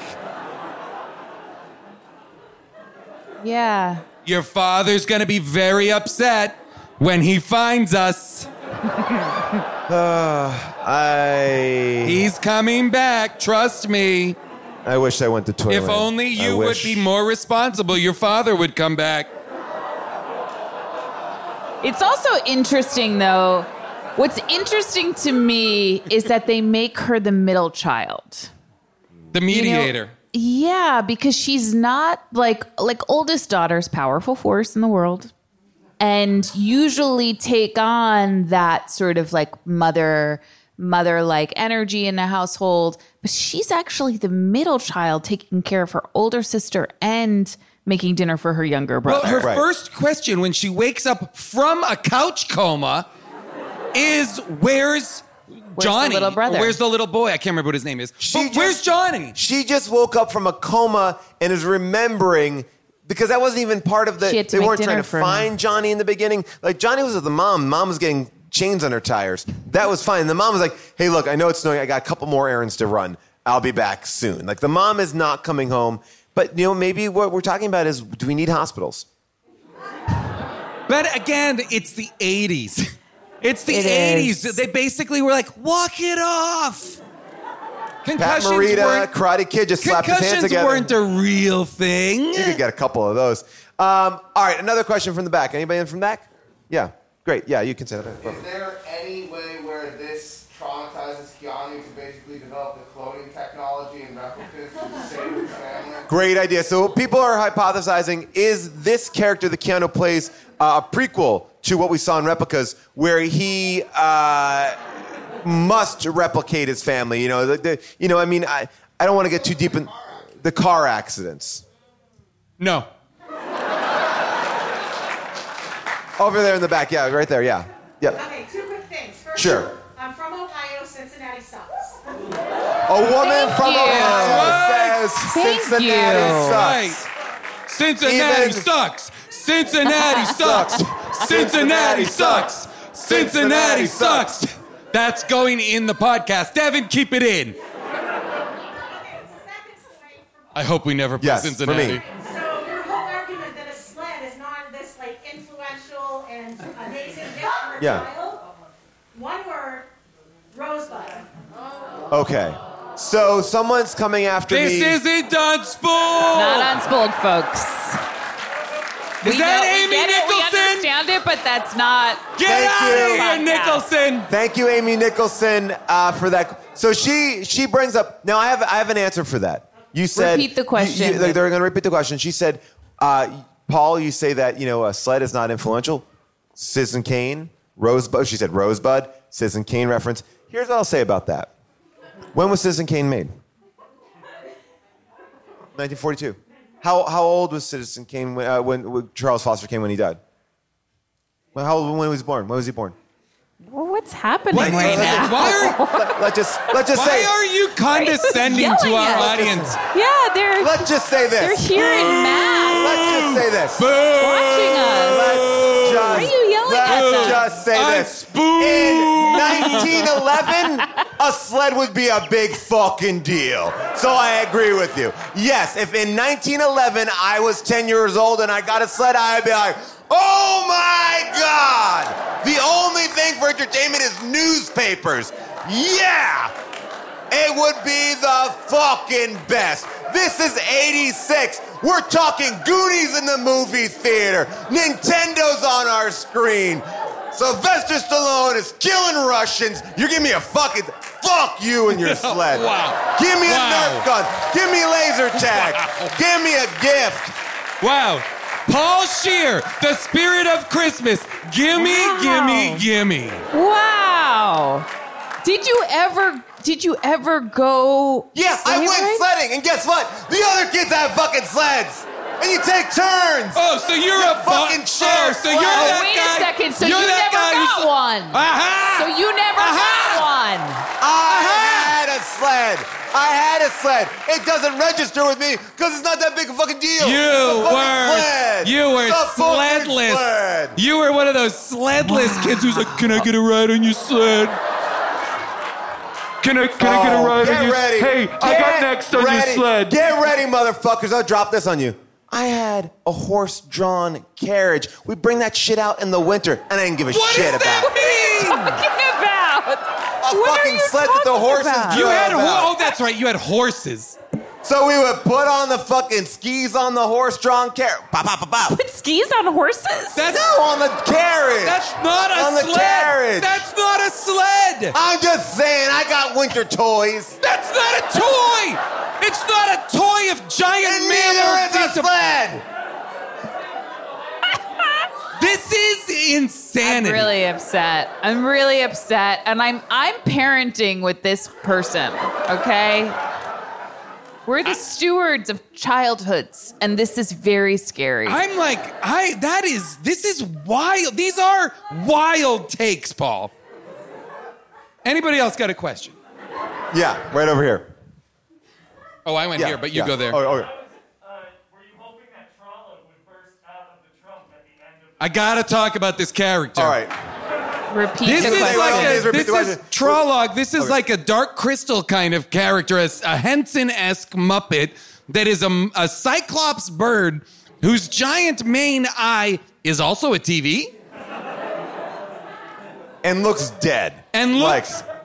Yeah. Your father's gonna be very upset when he finds us. I He's coming back. Trust me. I wish I went to Toyland. If only I you would wish- be more responsible, your father would come back. It's also interesting, though. What's interesting to me is that they make her the middle child. The You know, mediator. yeah, because she's not like like oldest daughter's powerful force in the world, and usually take on that sort of like mother mother like energy in the household. But she's actually the middle child, taking care of her older sister and making dinner for her younger brother. Well, her Right. first question when she wakes up from a couch coma is, "Where's the Johnny? little brother? Or where's the little boy? I can't remember what his name is. But where's Johnny?" She just woke up from a coma and is remembering because that wasn't even part of the. She had to they make weren't trying dinner to for find him. Johnny in the beginning. Like Johnny was with the mom. Mom was getting chains on her tires. That was fine. The mom was like, "Hey, look, I know it's snowing. I got a couple more errands to run. I'll be back soon." Like the mom is not coming home. But you know, maybe what we're talking about is, do we need hospitals? But again, it's the eighties. It's the It eighties. is. They basically were like, walk it off. Pat Morita, Karate Kid just slapped his hands together. Concussions weren't a real thing. You could get a couple of those. Um, all right, another question from the back. Anybody in from the back? Yeah, great. Yeah, you can say that. Is there any way where this traumatizes Keanu to basically develop the cloning technology and replicas to save his family? Great idea. So people are hypothesizing, is this character that Keanu plays uh, a prequel to what we saw in Replicas, where he uh, must replicate his family? You know, the, the, you know. I mean, I, I don't want to get too deep in the car accidents. No. Over there in the back, yeah, right there, yeah. Yep. Okay, two quick things. First, Sure. I'm from Ohio. Cincinnati sucks. A woman Thank from you. Ohio says Thank Cincinnati you. sucks. Right. Cincinnati Even- sucks. Cincinnati sucks. Cincinnati sucks. Cincinnati sucks. That's going in the podcast. Devin, keep it in. I hope we never play Yes, for Cincinnati. me. So your whole argument that a sled is not this like influential and amazing gift for a Yeah. child. One word, rosebud. Okay. So someone's coming after This me. isn't Unspooled. Not unspooled, folks. Is We that know- we Amy get it, we Nicholson? understand it, but that's not. Get Thank out you. of here, Podcast. Nicholson. Thank you, Amy Nicholson, uh, for that. So she she brings up. Now I have I have an answer for that. You said Repeat the question. You, you, they're going to repeat the question. She said, uh, Paul, you say that you know a sled is not influential. Citizen Kane, Rosebud. She said Rosebud, Citizen Kane reference. Here's what I'll say about that. When was Citizen Kane made? nineteen forty-two. How how old was Citizen Kane when, uh, when, when Charles Foster Kane when he died? Well, how old when was he born? When was he born? Well, what's happening What right is it? now? Why are, Let, let's just let's just why say. are you condescending to yelling our at us? audience? Yeah, they're Let's just say this. they're here in mass. Let's just say this. Watching us. Let's just, Why are you yelling let's at them? just say I'm this. spooked. In nineteen eleven, a sled would be a big fucking deal. So I agree with you. Yes, if in nineteen eleven I was ten years old and I got a sled, I'd be like, oh my God! The only thing for entertainment is newspapers. Yeah! It would be the fucking best. This is eighty-six. We're talking Goonies in the movie theater. Nintendo's on our screen. Sylvester Stallone is killing Russians. You give me a fucking fuck you and your sled. Wow. Give me a Wow. Nerf gun. Give me laser tag. Wow. Give me a gift. Wow. Paul Scheer, the spirit of Christmas. Gimme, Wow. gimme, gimme. Wow. Did you ever? Did you ever go? Yeah, I sleigh went ride? sledding, and guess what? The other kids have fucking sleds, and you take turns. Oh, so you're You a bu- fucking share Oh, so you're sled. that Wait guy. a second. So you're you that never guy got who's- one. Aha! So you never Aha! got one. I had a sled. I had a sled. It doesn't register with me because it's not that big a fucking deal. You The fucking were sled. you were The fucking sledless. sled. You were one of those sledless kids who's like, "Can I get a ride on your sled? Can I can I get a Oh, ride get on your ready. Hey, I got Get next on ready. your sled." Get ready, motherfuckers. I'll drop this on you. I had a horse-drawn carriage. We bring that shit out in the winter, and I didn't give a What shit does about that it. mean? Talking about A What are fucking you sled that the talking horses about? drove You had ho- out. oh, that's right. You had horses. So we would put on the fucking skis on the horse-drawn carriage. Pop, pop, pop, pop. Put skis on horses? That's No, on the carriage. that's not a On the sled. carriage. That's not a sled. I'm just saying, I got winter toys. That's not a toy. It's not a toy of giant And mammals. neither is a sled. This is insanity. I'm really upset. I'm really upset, and I'm I'm parenting with this person. Okay, we're the stewards of childhoods, and this is very scary. I'm like, I that is this is wild. These are wild takes, Paul. Anybody else got a question? Yeah, right over here. Oh, I went Yeah, here, but you yeah. go there. Oh, oh. I gotta talk about this character. All right. Repeat This the is question. like Please a, repeat this the is question. Trolloc. This is Okay. like a Dark Crystal kind of character, a, a Henson-esque Muppet that is a, a Cyclops bird whose giant main eye is also a T V And looks dead. and looks Like,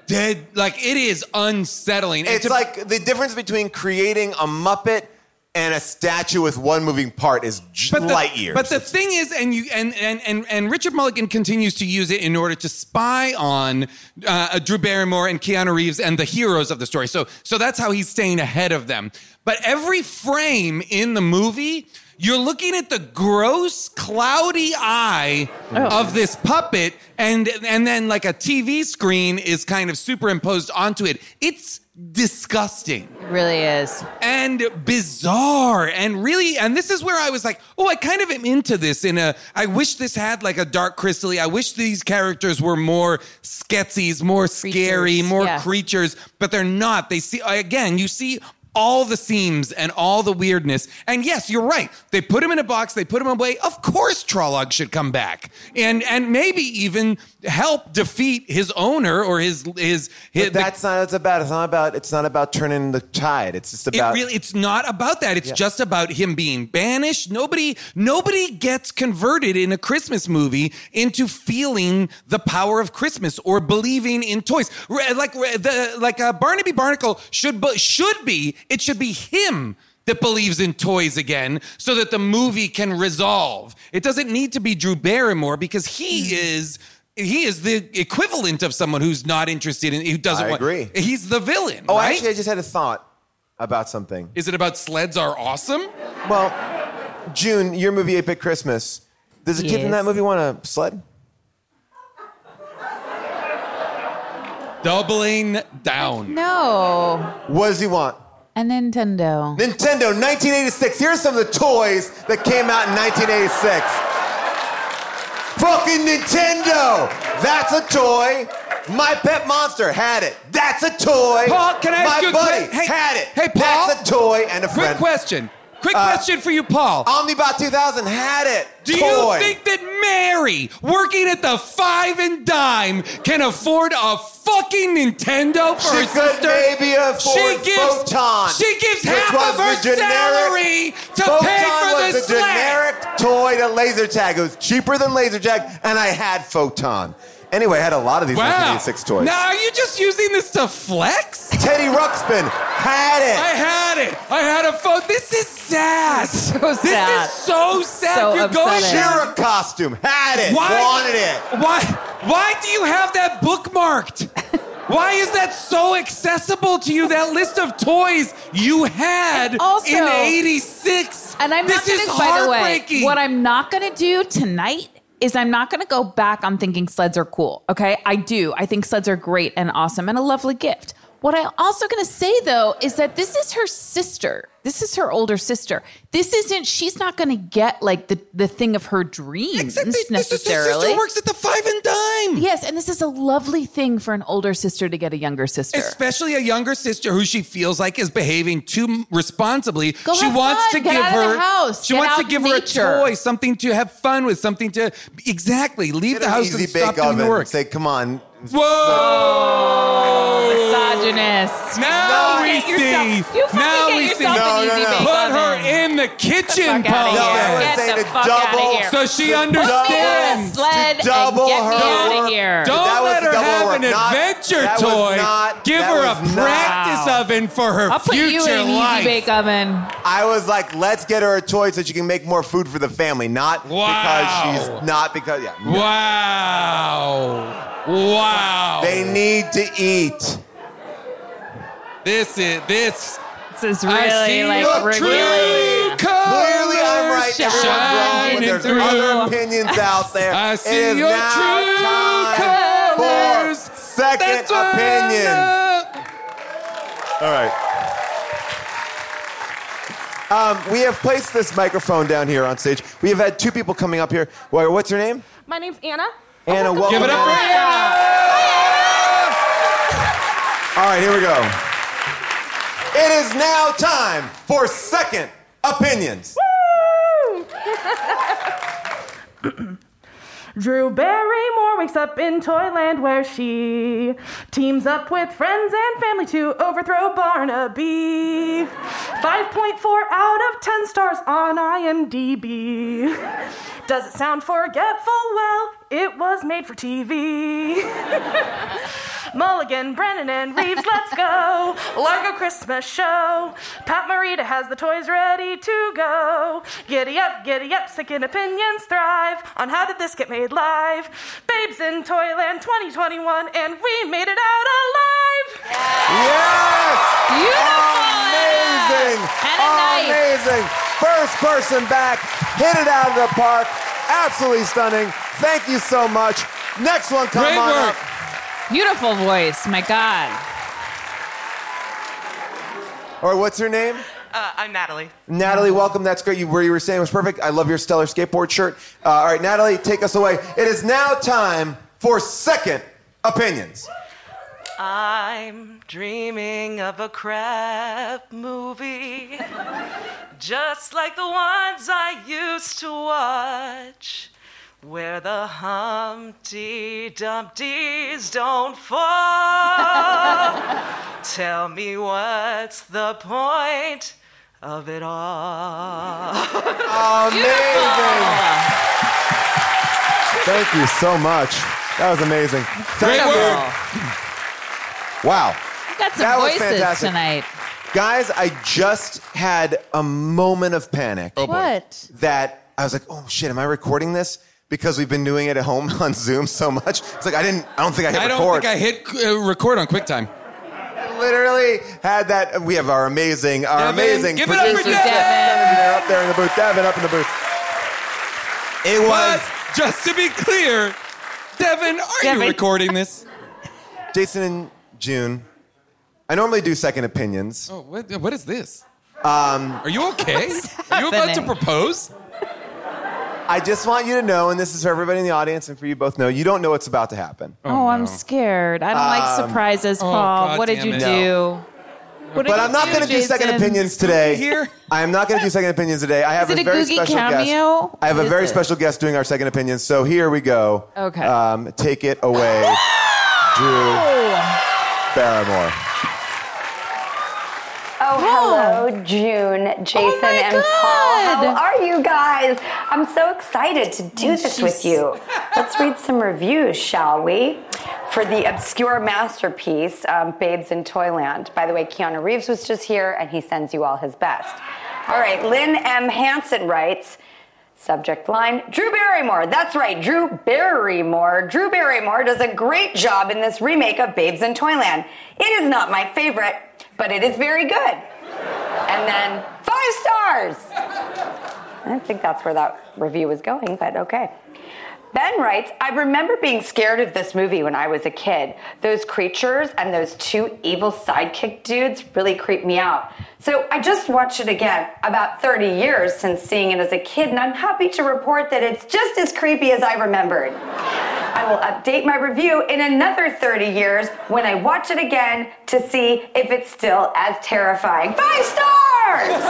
dead. Like, it is unsettling. And It's to- like the difference between creating a Muppet and a statue with one moving part is j- But the, light years. But the thing is, and you and, and and and Richard Mulligan continues to use it in order to spy on uh, Drew Barrymore and Keanu Reeves and the heroes of the story. So so that's how he's staying ahead of them. But every frame in the movie, you're looking at the gross, cloudy eye Oh. of this puppet, and and then like a T V screen is kind of superimposed onto it. It's disgusting. It really is. And bizarre. And really, and this is where I was like, oh, I kind of am into this in a, I wish this had like a dark crystal-y. I wish these characters were more sketzies, more scary, Creatures, more yeah. creatures, but they're not. They see, again, you see all the seams and all the weirdness. And yes, you're right. They put him in a box. They put him away. Of course Trolloc should come back. And and maybe even help defeat his owner or his... his, his But that's not what it's about. It's not about, it's not about turning the tide. It's just about... It really, it's not about that. It's Yeah. just about him being banished. Nobody, nobody gets converted in a Christmas movie into feeling the power of Christmas or believing in toys. Re- Like re- the like uh, Barnaby Barnacle should be, should be. It should be him that believes in toys again, so that the movie can resolve. It doesn't need to be Drew Barrymore because he is. He is the equivalent of someone who's not interested in, who doesn't I want. agree. He's the villain. Oh, right? actually, I just had a thought about something. Is it about sleds are awesome? Well, June, your movie Eight Bit Christmas. Does a kid in Yes. that movie want a sled? Doubling down. No. What does he want? A Nintendo. Nintendo, nineteen eighty-six. Here's some of the toys that came out in nineteen eighty-six. Fucking Nintendo! That's a toy. My Pet Monster had it. That's a toy. Paul, can I ask My you a buddy que- hey, had it. hey, Paul? That's a toy and a Quick friend. question. Quick Uh, question for you, Paul. Omnibot two thousand had it. Do toy. you think that Mary, working at the Five and Dime, can afford a fucking Nintendo for She her could sister? maybe afford she gives, Photon. She gives which half was of her the generic- salary to Photon pay for was the the sled. generic toy to laser tag. It was cheaper than laser tag, and I had Photon. Anyway, I had a lot of these nineteen Wow. eighty-six toys. Now, are you just using this to flex? Teddy Ruxpin had it. I had it. I had a phone. This is sad. So This sad. is so sad. So You're going upsetting. down. Shira costume had it. Why? Wanted it. Why? Why do you have that bookmarked? Why is that so accessible to you? That list of toys you had Also- in eighty-six. And I'm this not is gonna, by the way, heartbreaking. what I'm not gonna do tonight is I'm not gonna go back on thinking sleds are cool. Okay, I do. I think sleds are great and awesome and a lovely gift. What I'm also gonna say though is that this is her sister. This is her older sister. This isn't. She's not gonna get like the the thing of her dreams Exactly. This is her necessarily. sister works at the Five and Dime. Yes, and this is a lovely thing for an older sister to get a younger sister. Especially a younger sister who she feels like is behaving too responsibly. Go she have wants fun. to Get give out of her the house. She Get wants out to give in her nature. a toy, something to have fun with, something to exactly leave Get the an house easy and stop bake doing the oven. work. Say, come on. Whoa! Misogynist. Now You we get yourself- see. You fucking Now get we yourself see. an No, no, easy no. bake Put her oven. in the kitchen, Get the fuck Paul. outta No, I here. was Get saying the to fuck double- outta here. So she To understands. Put me on a sled To double and get me her out work. of here. Don't That was let her double have work. an Not- adventure that was toy. not- Give that her a was not- practice oven for her I'll put future you in an life. easy bake oven. I was like, let's get her a toy so she can make more food for the family. Not Wow. because she's not because yeah. Wow. Wow. They need to eat. This is this. This is I really see like your revealing. true colors Clearly, I'm right. Everyone's wrong, but there's shining other through. opinions out there. I It see is your now true time colors. for second That's what I opinions. know. All right. Um, we have placed this microphone down here on stage. We have had two people coming up here. Well, what's your name? My name's Anna. Anna, welcome. Give it up for Anna. All right, here we go. It is now time for second opinions. Drew Barrymore wakes up in Toyland where she teams up with friends and family to overthrow Barnaby. five point four out of ten stars on IMDb. Does it sound forgetful? Well, it was made for T V. Mulligan, Brennan, and Reeves, let's go. Largo Christmas show. Pat Morita has the toys ready to go. Giddy up, giddy up, second opinions thrive on How Did This Get Made Live. Babes in Toyland twenty twenty-one, and we made it out alive. Yes! Beautiful! Amazing! Hannah Knight. Amazing! First person back, hit it out of the park. Absolutely stunning. Thank you so much. Next one, come Great on work. up. Beautiful voice, my God. All right, what's your name? Uh, I'm Natalie. Natalie, welcome. That's great. You, where you were saying was perfect. I love your stellar skateboard shirt. Uh, all right, Natalie, take us away. It is now time for Second Opinions. I'm dreaming of a crap movie, just like the ones I used to watch, where the Humpty Dumptys don't fall. Tell me what's the point of it all. Amazing. Thank you so much. That was amazing. Great Thank work. you. Wow. You got some That was voices fantastic. tonight. Guys, I just had a moment of panic. Oh, boy. What? That I was like, oh shit, am I recording this? Because we've been doing it at home on Zoom so much. It's like, I didn't, I don't think I hit I don't record. think I hit uh, record on QuickTime. I literally had that. We have our amazing, our Devin, amazing give it up for producers. Devin. They're up there in the booth. Devin, up in the booth. It was. But just to be clear, Devin, are Devin. you recording this? Jason and June. I normally do Second Opinions. Oh, what, what is this? Um, Are you okay? Are you about to happening? propose? I just want you to know, and this is for everybody in the audience and for you both know, you don't know what's about to happen. Oh, no. I'm scared. I don't like Um, surprises, oh, Paul. God what did damn you it. do? What did But you I'm not do, going to do Second Jason? Opinions today. Here? I am not going to do Second Opinions today. I have Is it a a very Googie special cameo? guest. I have What a is very it? special guest doing our Second Opinions. So here we go. Okay. Um, take it away, Drew Barrymore. Oh, hello, June, Jason, Oh my and God. Paul. How are you guys? I'm so excited to do this with you. Let's read some reviews, shall we? For the obscure masterpiece, um, Babes in Toyland. By the way, Keanu Reeves was just here, and he sends you all his best. All right, Lynn M. Hansen writes, subject line, Drew Barrymore. That's right, Drew Barrymore. Drew Barrymore does a great job in this remake of Babes in Toyland. It is not my favorite, but it is very good. And then five stars. I don't think that's where that review was going, but okay. Ben writes, I remember being scared of this movie when I was a kid. Those creatures and those two evil sidekick dudes really creeped me out. So I just watched it again about thirty years since seeing it as a kid, and I'm happy to report that it's just as creepy as I remembered. I will update my review in another thirty years when I watch it again to see if it's still as terrifying. Five stars!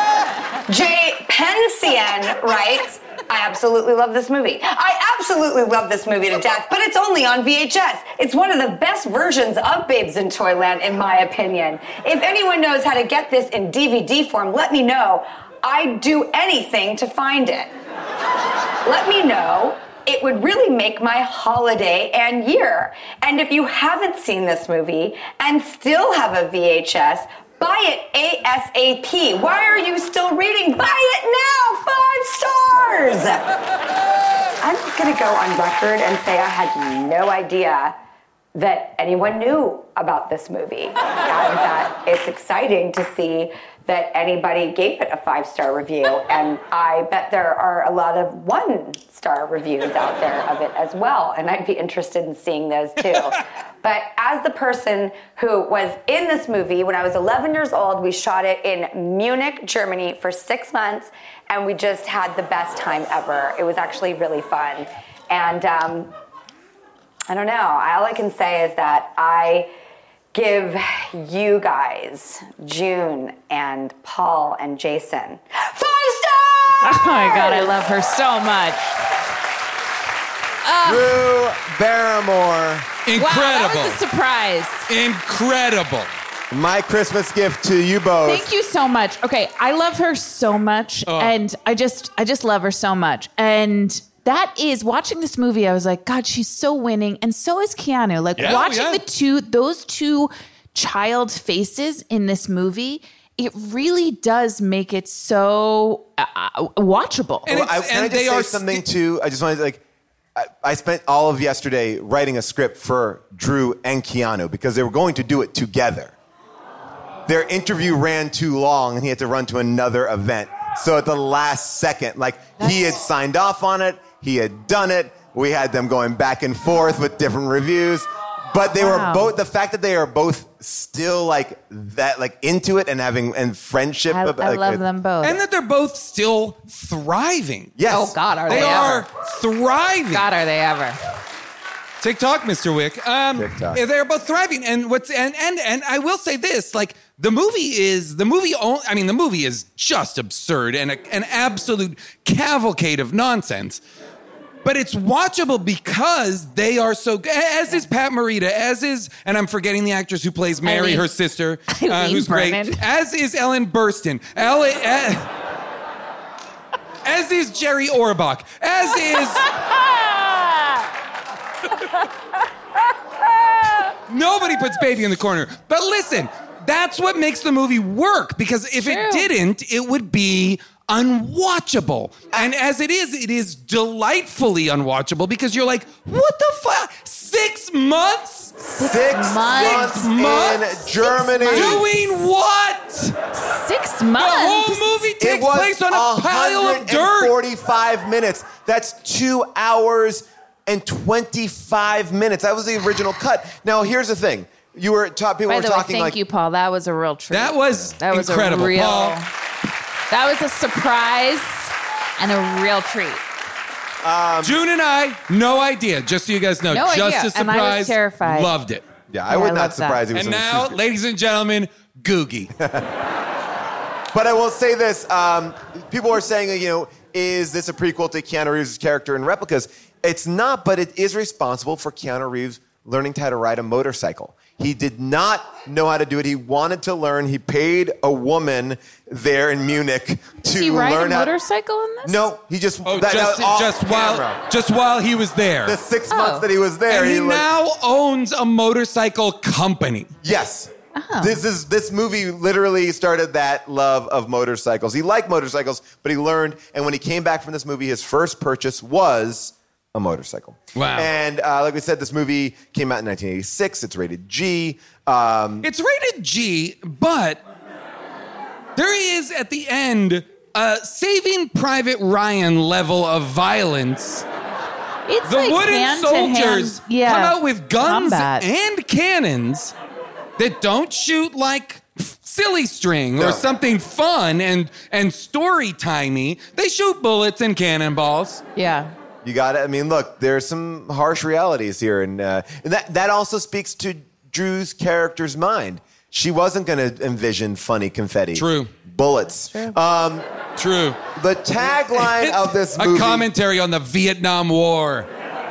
Jay Pensian writes, I absolutely love this movie. I absolutely love this movie to death, but it's only on V H S. It's one of the best versions of Babes in Toyland, in my opinion. If anyone knows how to get this in D V D form, let me know. I'd do anything to find it. Let me know. It would really make my holiday and year. And if you haven't seen this movie and still have a V H S, buy it ASAP. Why are you still reading? Buy it now! Five stars! I'm going to go on record and say I had no idea that anyone knew about this movie. And that it's exciting to see that anybody gave it a five-star review. And I bet there are a lot of one-star reviews out there of it as well. And I'd be interested in seeing those too. But as the person who was in this movie, when I was eleven years old, we shot it in Munich, Germany for six months. And we just had the best time ever. It was actually really fun. And um, I don't know, all I can say is that I give you guys, June and Paul and Jason, five stars! Oh my God, I love her so much. Drew Barrymore. Incredible. Wow, that was a surprise. Incredible. My Christmas gift to you both. Thank you so much. Okay, I love her so much, Oh. and I just, I just love her so much. And that is watching this movie. I was like, God, she's so winning, and so is Keanu. Like Yeah, watching yeah. the two, those two child faces in this movie, it really does make it so uh, watchable. And, Well, I, it's, can I and just they say are something too? I just wanted to like, I, I spent all of yesterday writing a script for Drew and Keanu because they were going to do it together. Their interview ran too long and he had to run to another event. So at the last second, like he had signed off on it, he had done it. We had them going back and forth with different reviews. But they Wow. were both, the fact that they are both still like that, like into it and having, and friendship. I, about- I like, love it- them both. And that they're both still thriving. Yes. Oh God, are they, They are ever? thriving. God, are they ever? TikTok, Mister Wick. Um, TikTok. They're both thriving, and what's and and and I will say this: like the movie is the movie. Only, I mean, the movie is just absurd and a, an absolute cavalcade of nonsense. But it's watchable because they are so good. As is Pat Morita, as is, and I'm forgetting the actress who plays Mary, Eileen- her sister, uh, Eileen who's Brennan. great. As is Ellen Burstyn. Ellen, uh, as is Jerry Orbach. As is. Nobody puts baby in the corner. But listen, that's what makes the movie work, because if True. it didn't, it would be unwatchable. And as it is, it is delightfully unwatchable because you're like, what the fuck? Six months? Six months, Six months? in Germany. Doing what? Six The months. whole movie It takes was place on a pile of dirt. forty-five minutes. That's two hours and twenty-five minutes. That was the original cut. Now, here's the thing. You were ta- people By were the way, talking thank like you, Paul. That was a real treat. That was that was incredible, a real. Paul. That was a surprise and a real treat. June and I, no idea. Just so you guys know, No just idea. a surprise. And I was terrified. Loved it. Yeah, I Yeah, would I not love that. surprise you. And now, ladies and gentlemen, Googie. But I will say this. Um, people are saying, you know, is this a prequel to Keanu Reeves' character in Replicas? It's not, but it is responsible for Keanu Reeves learning how to ride a motorcycle. He did not know how to do it. He wanted to learn. He paid a woman there in Munich to Did he ride learn a how. motorcycle in this? No, he just Oh, that- that just, was off just camera. while just while he was there. The six Oh. months that he was there. and he like- now owns a motorcycle company. Yes. Oh. This is this movie literally started that love of motorcycles. He liked motorcycles, but he learned, and when he came back from this movie, his first purchase was a motorcycle. Wow. And uh, like we said, this movie came out in nineteen eighty-six. It's rated G. Um, It's rated G, but there is at the end a Saving Private Ryan level of violence. It's The like wooden hand-to-hand, soldiers yeah, come out with guns combat. and cannons that don't shoot like silly string No. or something fun and and story timey. They shoot bullets and cannonballs. Yeah. you got it. I mean, look, there's some harsh realities here, and, uh, and that that also speaks to Drew's character's mind. She wasn't going to envision funny confetti. True. Bullets. True. Um, True. the tagline of this movie. A commentary on the Vietnam War.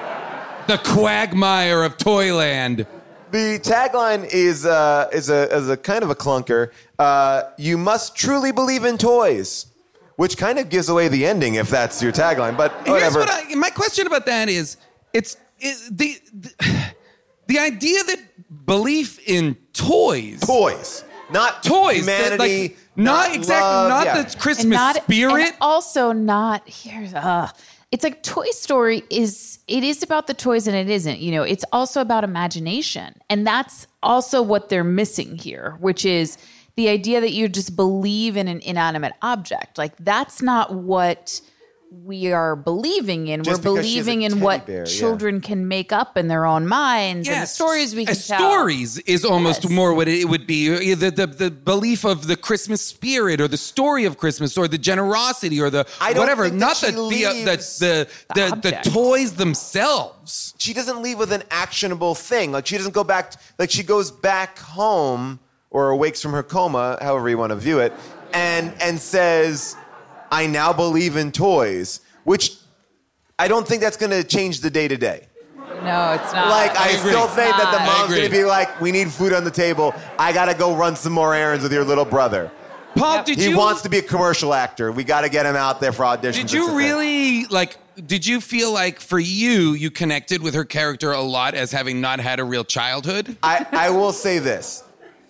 The quagmire of Toyland. The tagline is uh, is a is a kind of a clunker. Uh, you must truly believe in toys, which kind of gives away the ending if that's your tagline. But Here's whatever. what I, my question about that is: it's it, the, the the idea that belief in toys, toys, not toys, that, humanity, like, not, not exactly, love, not yeah. the Christmas And not, spirit. and also not here's uh it's like Toy Story is it is about the toys and it isn't, you know, it's also about imagination. And that's also what they're missing here, which is the idea that you just believe in an inanimate object. Like that's not what we are believing in. Just We're because she has a believing in teddy what bear, yeah. children can make up in their own minds and the stories we can As tell. stories is almost Yes. more what it would be. The, the the belief of the Christmas spirit, or the story of Christmas, or the generosity, or the I don't whatever. think that Not she the the, uh, leaves the the the, the object. toys themselves. She doesn't leave with an actionable thing. Like she doesn't go back. Like she goes back home or awakes from her coma, however you want to view it, and and says, "I now believe in toys," which I don't think that's going to change the day to day. No, it's not. Like I, I agree. still think that the I mom's agree. going to be like, "We need food on the table. I got to go run some more errands with your little brother." Paul, did he you- wants to be a commercial actor. We got to get him out there for auditions. Did It's a you thing. really, like, did you feel like for you, you connected with her character a lot as having not had a real childhood? I, I will say this.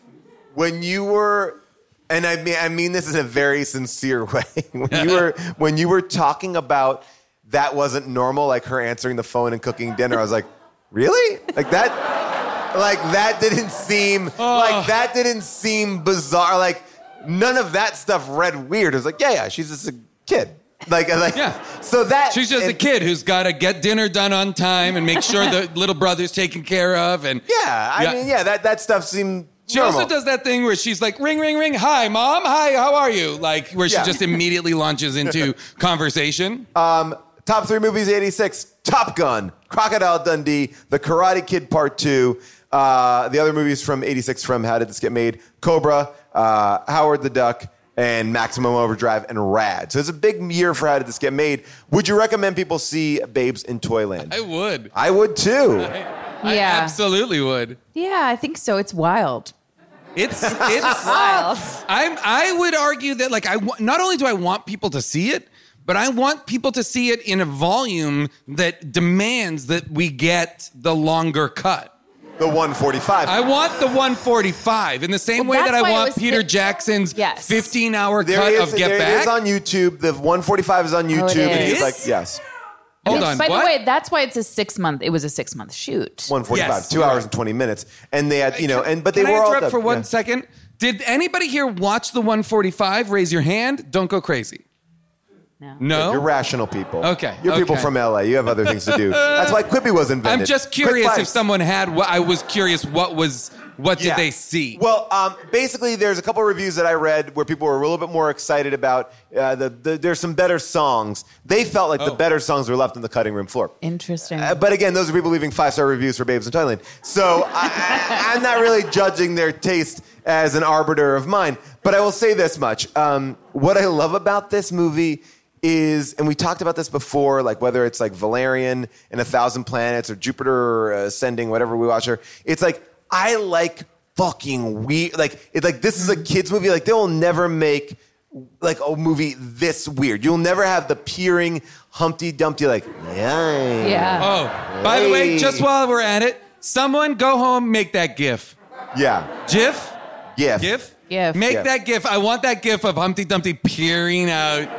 When you were, and I mean, I mean this in a very sincere way, when you were, when you were talking about that wasn't normal, like her answering the phone and cooking dinner, I was like, really? Like that, like that didn't seem, Oh. like that didn't seem bizarre. Like none of that stuff read weird. It was like, yeah, yeah, she's just a kid. Like, like, Yeah. So that She's just a kid who's got to get dinner done on time and make sure the little brother's taken care of. And yeah, I mean, yeah, that, that stuff seemed She normal. also does that thing where she's like, ring, ring, ring. Hi, Mom. Hi, how are you? Like, where she Yeah. just immediately launches into conversation. Um, top three movies, eighty-six. Top Gun, Crocodile Dundee, The Karate Kid Part two. Uh, the other movies from eighty-six from How Did This Get Made? Cobra, uh, Howard the Duck, and Maximum Overdrive, and Rad. So it's a big year for How Did This Get Made. Would you recommend people see Babes in Toyland? I would. I would too. I Yeah. absolutely would. Yeah, I think so. It's wild. It's it's wild. I'm I would argue that like I wa- not only do I want people to see it, but I want people to see it in a volume that demands that we get the longer cut. The one forty-five. I want the one forty-five in the same Well, way that that's I why it want was Peter the- Jackson's Yes. fifteen-hour There cut is, of Get there Back. it is on YouTube. The one forty-five is on YouTube. it and is? it's like, yes. Hold Yes. on, By what? the way, that's why it's a six month. It was a six month shoot. one forty-five, Yes, two you're hours right. and twenty minutes. And they had, you know, and but they Can were I all interrupt done. for one Yeah. second? Did anybody here watch the one forty-five? Raise your hand. Don't go crazy. No. No? You're rational people. Okay, You're people okay. from L A. You have other things to do. That's why Quibi was invented. I'm just Quick curious if bites. someone had. What I was curious. What was? What did Yeah. they see? Well, um, basically, there's a couple of reviews that I read where people were a little bit more excited about uh, the, the. There's some better songs. They felt like the Oh. better songs were left on the cutting room floor. Interesting. Uh, but again, those are people leaving five star reviews for Babes in Toyland. So I, I, I'm not really judging their taste as an arbiter of mine. But I will say this much: um, what I love about this movie is, and we talked about this before, like whether it's like Valerian and A Thousand Planets or Jupiter Ascending, whatever we watch her. It's like I like fucking weird. Like it's like this is a kids movie. Like they will never make like a movie this weird. You'll never have the peering Humpty Dumpty like yeah. Yeah. Oh, by the way, Hey. just while we're at it, someone go home, make that GIF. Yeah. GIF? Yes. GIF? GIF. Make GIF. that GIF. I want that GIF of Humpty Dumpty peering out.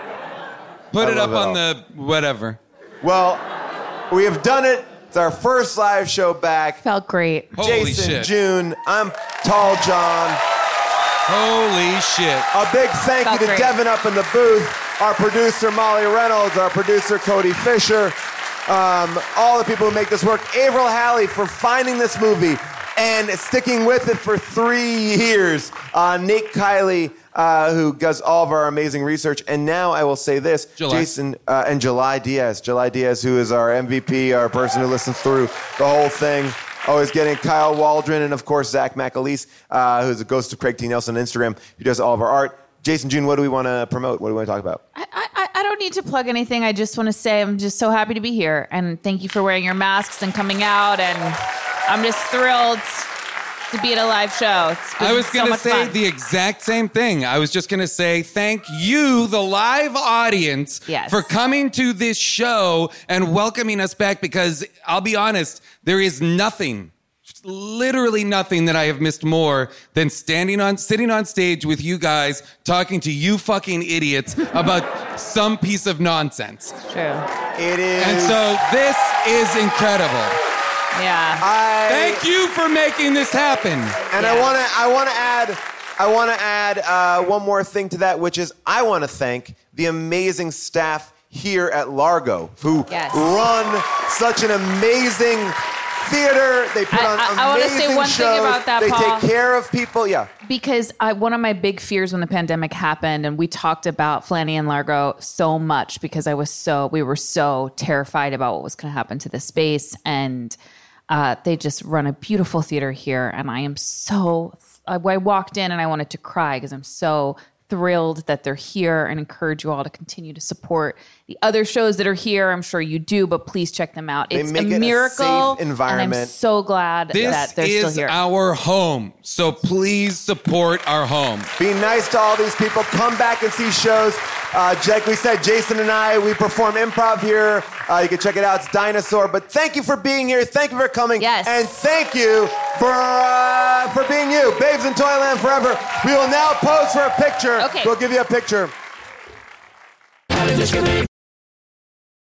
Put I it up love it on all. the whatever. Well, we have done it. It's our first live show back. Felt great. Holy Jason, shit. June, I'm Tall John. Holy shit. A big thank Felt you to great. Devin up in the booth, our producer Molly Reynolds, our producer Cody Fisher, um, all the people who make this work. Avril Halley for finding this movie and sticking with it for three years. Uh, Nate Kiley, uh, who does all of our amazing research. And now I will say this, July. Jason, uh, and July Diaz. July Diaz, who is our M V P, our person who listens through the whole thing. Always getting Kyle Waldron and, of course, Zach McAleese, uh, who's a ghost of Craig T. Nelson on Instagram, who does all of our art. Jason, June, what do we want to promote? What do we want to talk about? I, I, I don't need to plug anything. I just want to say I'm just so happy to be here. And thank you for wearing your masks and coming out. And I'm just thrilled to be at a live show. It's been I was so going to much say fun. the exact same thing. I was just going to say thank you, the live audience, Yes. for coming to this show and welcoming us back because I'll be honest, there is nothing, literally nothing that I have missed more than standing on, sitting on stage with you guys, talking to you fucking idiots about some piece of nonsense. True. It is. And so this is incredible. Yeah. I, Thank you for making this happen. And I want to I want to add I want to add uh, one more thing to that, which is I want to thank the amazing staff here at Largo who Yes. run such an amazing theater. They put I- on I- amazing I wanna say one thing shows. about that, they Paul. take care of people. Yeah. Because I, one of my big fears when the pandemic happened, and we talked about Flanny and Largo so much because I was so, we were so terrified about what was going to happen to the space. And uh, they just run a beautiful theater here. And I am so, I, I walked in and I wanted to cry because I'm so thrilled that they're here and encourage you all to continue to support the other shows that are here. I'm sure you do, but please check them out. They It's make a it a miracle. safe environment. And I'm so glad This that they're still is here. our home, so please support our home. Be nice to all these people. Come back and see shows. Uh, like we said, Jason and I, we perform improv here. Uh, you can check it out. It's Dinosaur. But thank you for being here. Thank you for coming. Yes. And thank you for uh, for being you. Babes in Toyland forever. We will now pose for a picture. Okay. We'll give you a picture.